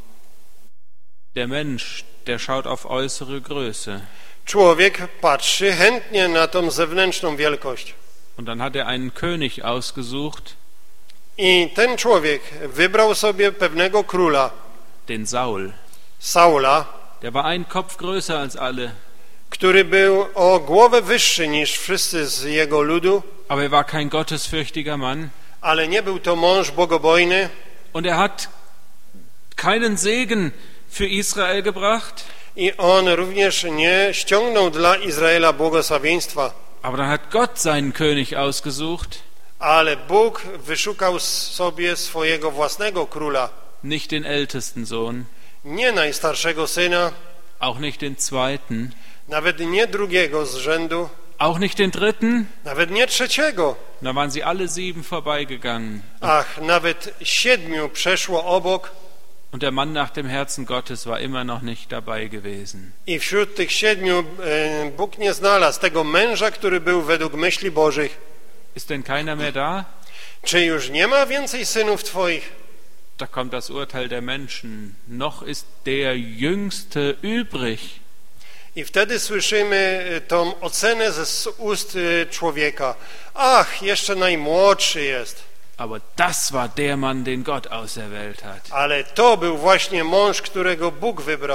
Der Mensch, der schaut auf äußere Größe. Człowiek patrzy chętnie na tą zewnętrzną wielkość. Und dann hat einen König ausgesucht, I ten człowiek wybrał sobie pewnego króla, den Saul. Saula, Der war einen Kopf größer als alle, który był o głowę wyższy niż wszyscy z jego ludu, aber er war kein gottesfürchtiger Mann. ale nie był to mąż bogobojny Und er hat keinen Segen für Israel gebracht, i on również nie ściągnął dla Izraela błogosławieństwa. aber dann hat Gott seinen König ausgesucht, Ale Bóg wyszukał sobie swojego własnego króla, nicht den ältesten Sohn, nie najstarszego syna, auch nicht den zweiten, nawet nie drugiego z rzędu, auch nicht den dritten. nawet nie trzeciego. Da waren sie alle 7 vorbeigegangen. Ach, nawet 7 przeszło obok Und der Mann nach dem Herzen Gottes war immer noch nicht dabei gewesen. i wśród tych 7 Bóg nie znalazł tego męża, który był według myśli Bożych. Ist denn keiner mehr da? Czy już nie ma więcej synów twoich? Da kommt das Urteil der Menschen. Noch ist der Jüngste übrig. I wtedy słyszymy tą ocenę z ust człowieka. Ach, jeszcze najmłodszy jest. Aber das war der Mann, den Gott auserwählt hat. Ale to był właśnie mąż, którego Bóg wybrał.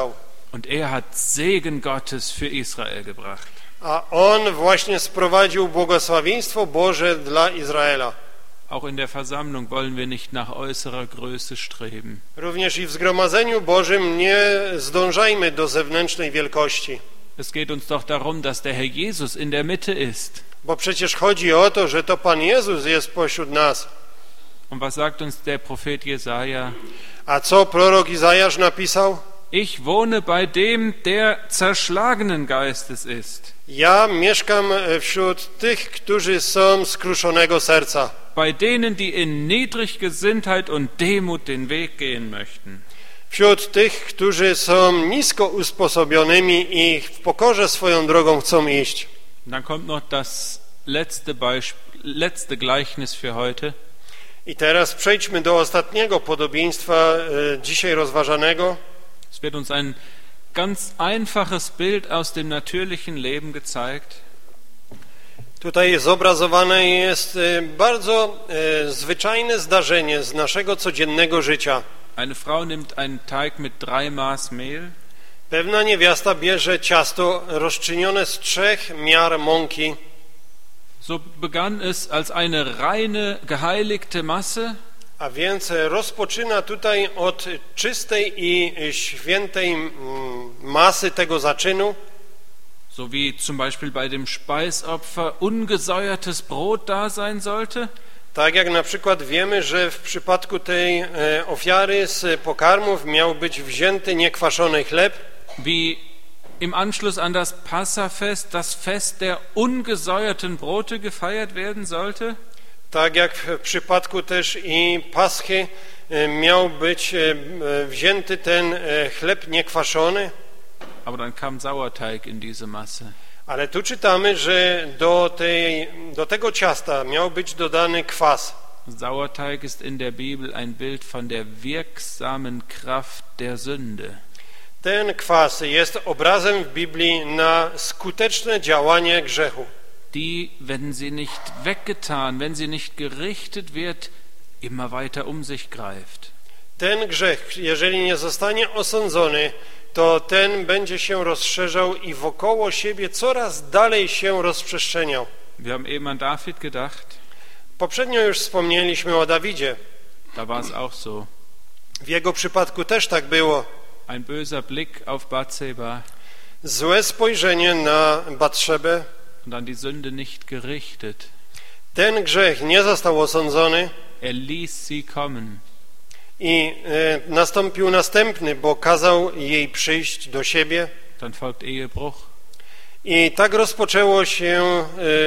Und er hat Segen Gottes für Israel gebracht. A on właśnie sprowadził błogosławieństwo Boże dla Izraela. Auch in der Versammlung wollen wir nicht nach äußerer Größe streben. Również i w zgromadzeniu Bożym nie zdążajmy do zewnętrznej wielkości. Es geht uns doch darum, dass der Herr Jesus in der Mitte ist. Bo przecież chodzi o to, że to Pan Jezus jest pośród nas. Und was sagt uns der Prophet Jesaja? A co prorok Izajasz napisał? Ich wohne bei dem, der zerschlagenen Geistes ist. Ja mieszkam wśród tych, którzy są skruszonego serca. Bei denen, die in Niedriggesinntheit und Demut den Weg gehen möchten. Wśród tych, którzy są nisko usposobionymi i w pokorze swoją drogą chcą iść. Dann kommt noch das letzte Gleichnis für heute. I teraz przejdźmy do ostatniego podobieństwa dzisiaj rozważanego. Es wird uns ein ganz einfaches Bild aus dem natürlichen Leben gezeigt. Tutaj zobrazowane jest bardzo zwyczajne zdarzenie z naszego codziennego życia. Eine Frau nimmt einen Teig mit 3 Maß Mehl. Pewna niewiasta bierze ciasto rozczynione z 3 miar mąki. So begann es als eine reine, geheiligte Masse. A więc rozpoczyna tutaj od czystej i świętej masy tego zaczynu. So wie zum Beispiel bei dem Speisopfer ungesäuertes Brot da sein sollte. Tak jak na przykład wiemy, że w przypadku tej ofiary z pokarmów miał być wzięty niekwaszony chleb. Wie im Anschluss an das Passafest das Fest der ungesäuerten Brote gefeiert werden sollte. Tak jak w przypadku też i Paschy miał być wzięty ten chleb niekwaszony. Aber dann kam Sauerteig in diese Masse. Ale tu czytamy, że do tego ciasta miał być dodany kwas. Sauerteig ist in der Bibel ein Bild von der wirksamen Kraft der Sünde. Ten kwas jest obrazem w Biblii na skuteczne działanie grzechu. Die, wenn sie nicht weggetan, wenn sie nicht gerichtet wird, immer weiter um sich greift. Ten grzech, jeżeli nie zostanie osądzony, to ten będzie się rozszerzał i wokoło siebie coraz dalej się rozprzestrzeniał. Wir haben eben an David gedacht. Poprzednio już wspomnieliśmy o Dawidzie. Da war es auch so. W jego przypadku też tak było. Ein böser Blick auf Bathseba. Złe spojrzenie na Batszebę. Und an die Sünde nicht gerichtet. Ten grzech nie został osądzony. Er ließ sie kommen. I nastąpił następny, bo kazał jej przyjść do siebie. Dann folgt Ehebruch. I tak rozpoczęło się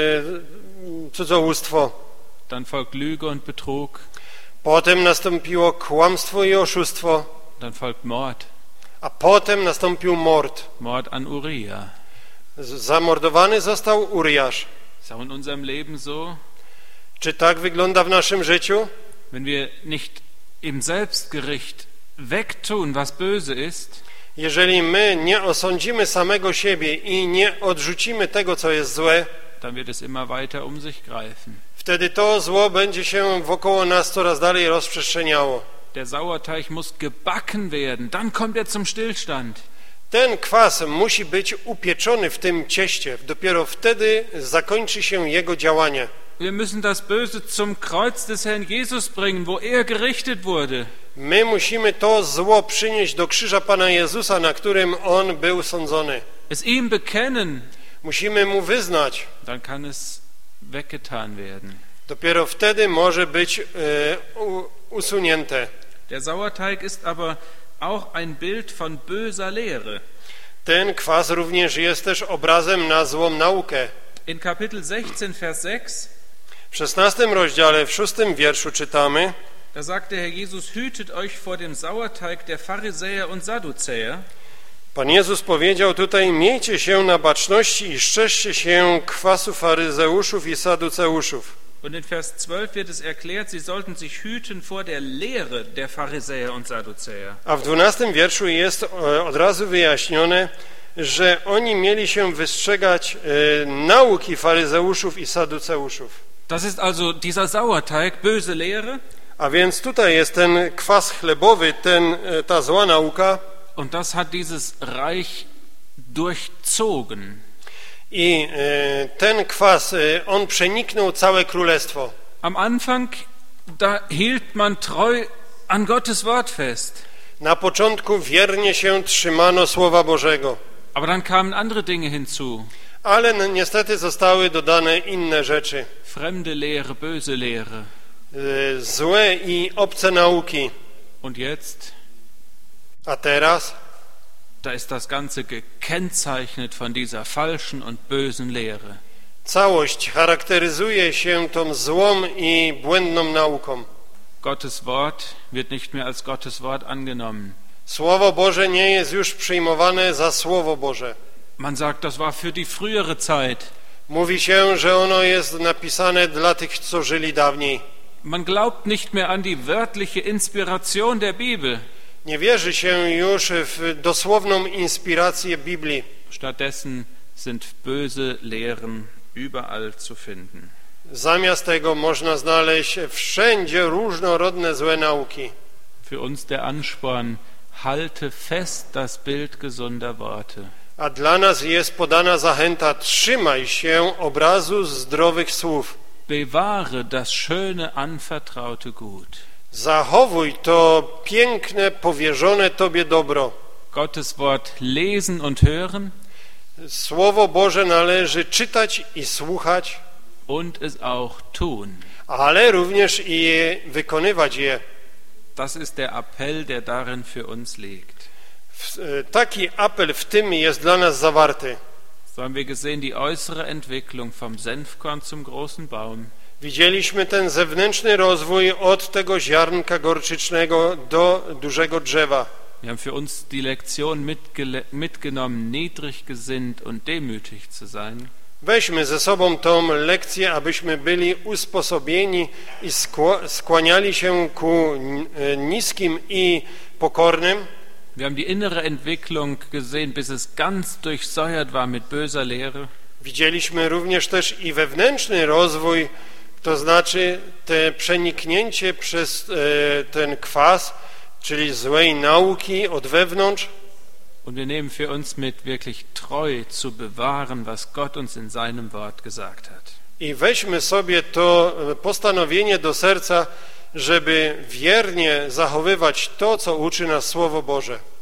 cudzołóstwo. Dann folgt Lüge und Betrug. Potem nastąpiło kłamstwo i oszustwo. Dann folgt Mord. A potem nastąpił mord. Mord an Uriah. Zamordowany został Uriasz. Ist auch in unserem Leben so? Czy tak wygląda w naszym życiu? Wenn wir nicht im Selbstgericht wegtun, was böse ist, Jeżeli my nie osądzimy samego siebie i nie odrzucimy tego, co jest złe, dann wird es immer weiter um sich greifen. wtedy to zło będzie się wokoło nas coraz dalej rozprzestrzeniało. Der Sauerteig muss gebacken werden, dann kommt er zum Stillstand. Ten kwas musi być upieczony w tym cieście. Dopiero wtedy zakończy się jego działanie. Wir müssen das Böse zum Kreuz des Herrn Jesus bringen, wo er gerichtet wurde. My musimy to zło przynieść do krzyża Pana Jezusa, na którym On był sądzony. Es ihm bekennen, Musimy Mu wyznać. dann kann es weggetan werden. Dopiero wtedy może być usunięte. Der Sauerteig ist aber auch ein Bild von böser Lehre. Ten kwas również jest też obrazem na złą naukę. In Kapitel 16, Vers 6, W 16 rozdziale, w 6 wierszu czytamy: da sagt der Herr Jesus, hütet euch vor dem Sauerteig der Pharisäer und Sadduzäer. Pan Jezus powiedział tutaj: miejcie się na baczności i strzeżcie się kwasu faryzeuszów i saduceuszów. Und in Vers 12 wird es erklärt, sie sollten sich hüten vor der Lehre der Pharisäer und Sadduzäer. A w 12 wierszu jest od razu wyjaśnione, że oni mieli się wystrzegać nauki faryzeuszów i saduceuszów. Das ist also dieser Sauerteig, böse Lehre. A więc tutaj jest ten kwas chlebowy, ta zła nauka. und das hat dieses Reich durchzogen. I ten kwas, on przeniknął całe królestwo. Am Anfang, da hielt man treu an Gottes Wort fest. Na początku wiernie się trzymano Słowa Bożego. Aber dann kamen andere Dinge hinzu. Ale niestety zostały dodane inne rzeczy. Fremde Lehre, böse Lehre. Złe i obce nauki. Und jetzt? A teraz? Da ist das Ganze gekennzeichnet von dieser falschen und bösen Lehre. Całość charakteryzuje się tą złą i błędną nauką. Gottes Wort wird nicht mehr als Gottes Wort angenommen. Słowo Boże nie jest już przyjmowane za Słowo Boże. Man sagt, das war für die frühere Zeit. Mówi się, że ono jest napisane dla tych, co żyli dawniej. Man glaubt nicht mehr an die wörtliche Inspiration der Bibel. Nie wierzy się już w dosłowną inspirację Biblii. Stattdessen sind böse Lehren überall zu finden. Zamiast tego można znaleźć wszędzie różnorodne złe nauki. Für uns der Ansporn, halte fest das Bild gesunder Worte. A dla nas jest podana zachęta, trzymaj się obrazu zdrowych słów. Bewahre das schöne anvertraute Gut. Zachowuj to piękne, powierzone Tobie dobro. Gottes Wort lesen und hören. Słowo Boże należy czytać i słuchać. Und es auch tun. Ale również i wykonywać je. Das ist der Appell, der darin für uns liegt. Taki apel w tym jest dla nas zawarty. So haben wir gesehen, die äußere Entwicklung vom Senfkorn zum großen Baum. Widzieliśmy ten zewnętrzny rozwój od tego ziarnka gorczycznego do dużego drzewa. Wir haben für uns die Lektion mitgenommen, niedrig gesinnt und demütig zu sein. Weźmy ze sobą tą lekcję, abyśmy byli usposobieni i skłaniali się ku niskim i pokornym. Wir haben die innere Entwicklung gesehen, bis es ganz durchsäuert war mit böser Lehre. Widzieliśmy również też i wewnętrzny rozwój, to znaczy te przeniknięcie przez ten kwas, czyli złej nauki od wewnątrz. Und wir nehmen für uns mit, wirklich treu zu bewahren, was Gott uns in seinem Wort gesagt hat. I weźmy sobie to postanowienie do serca, żeby wiernie zachowywać to, co uczy nas Słowo Boże.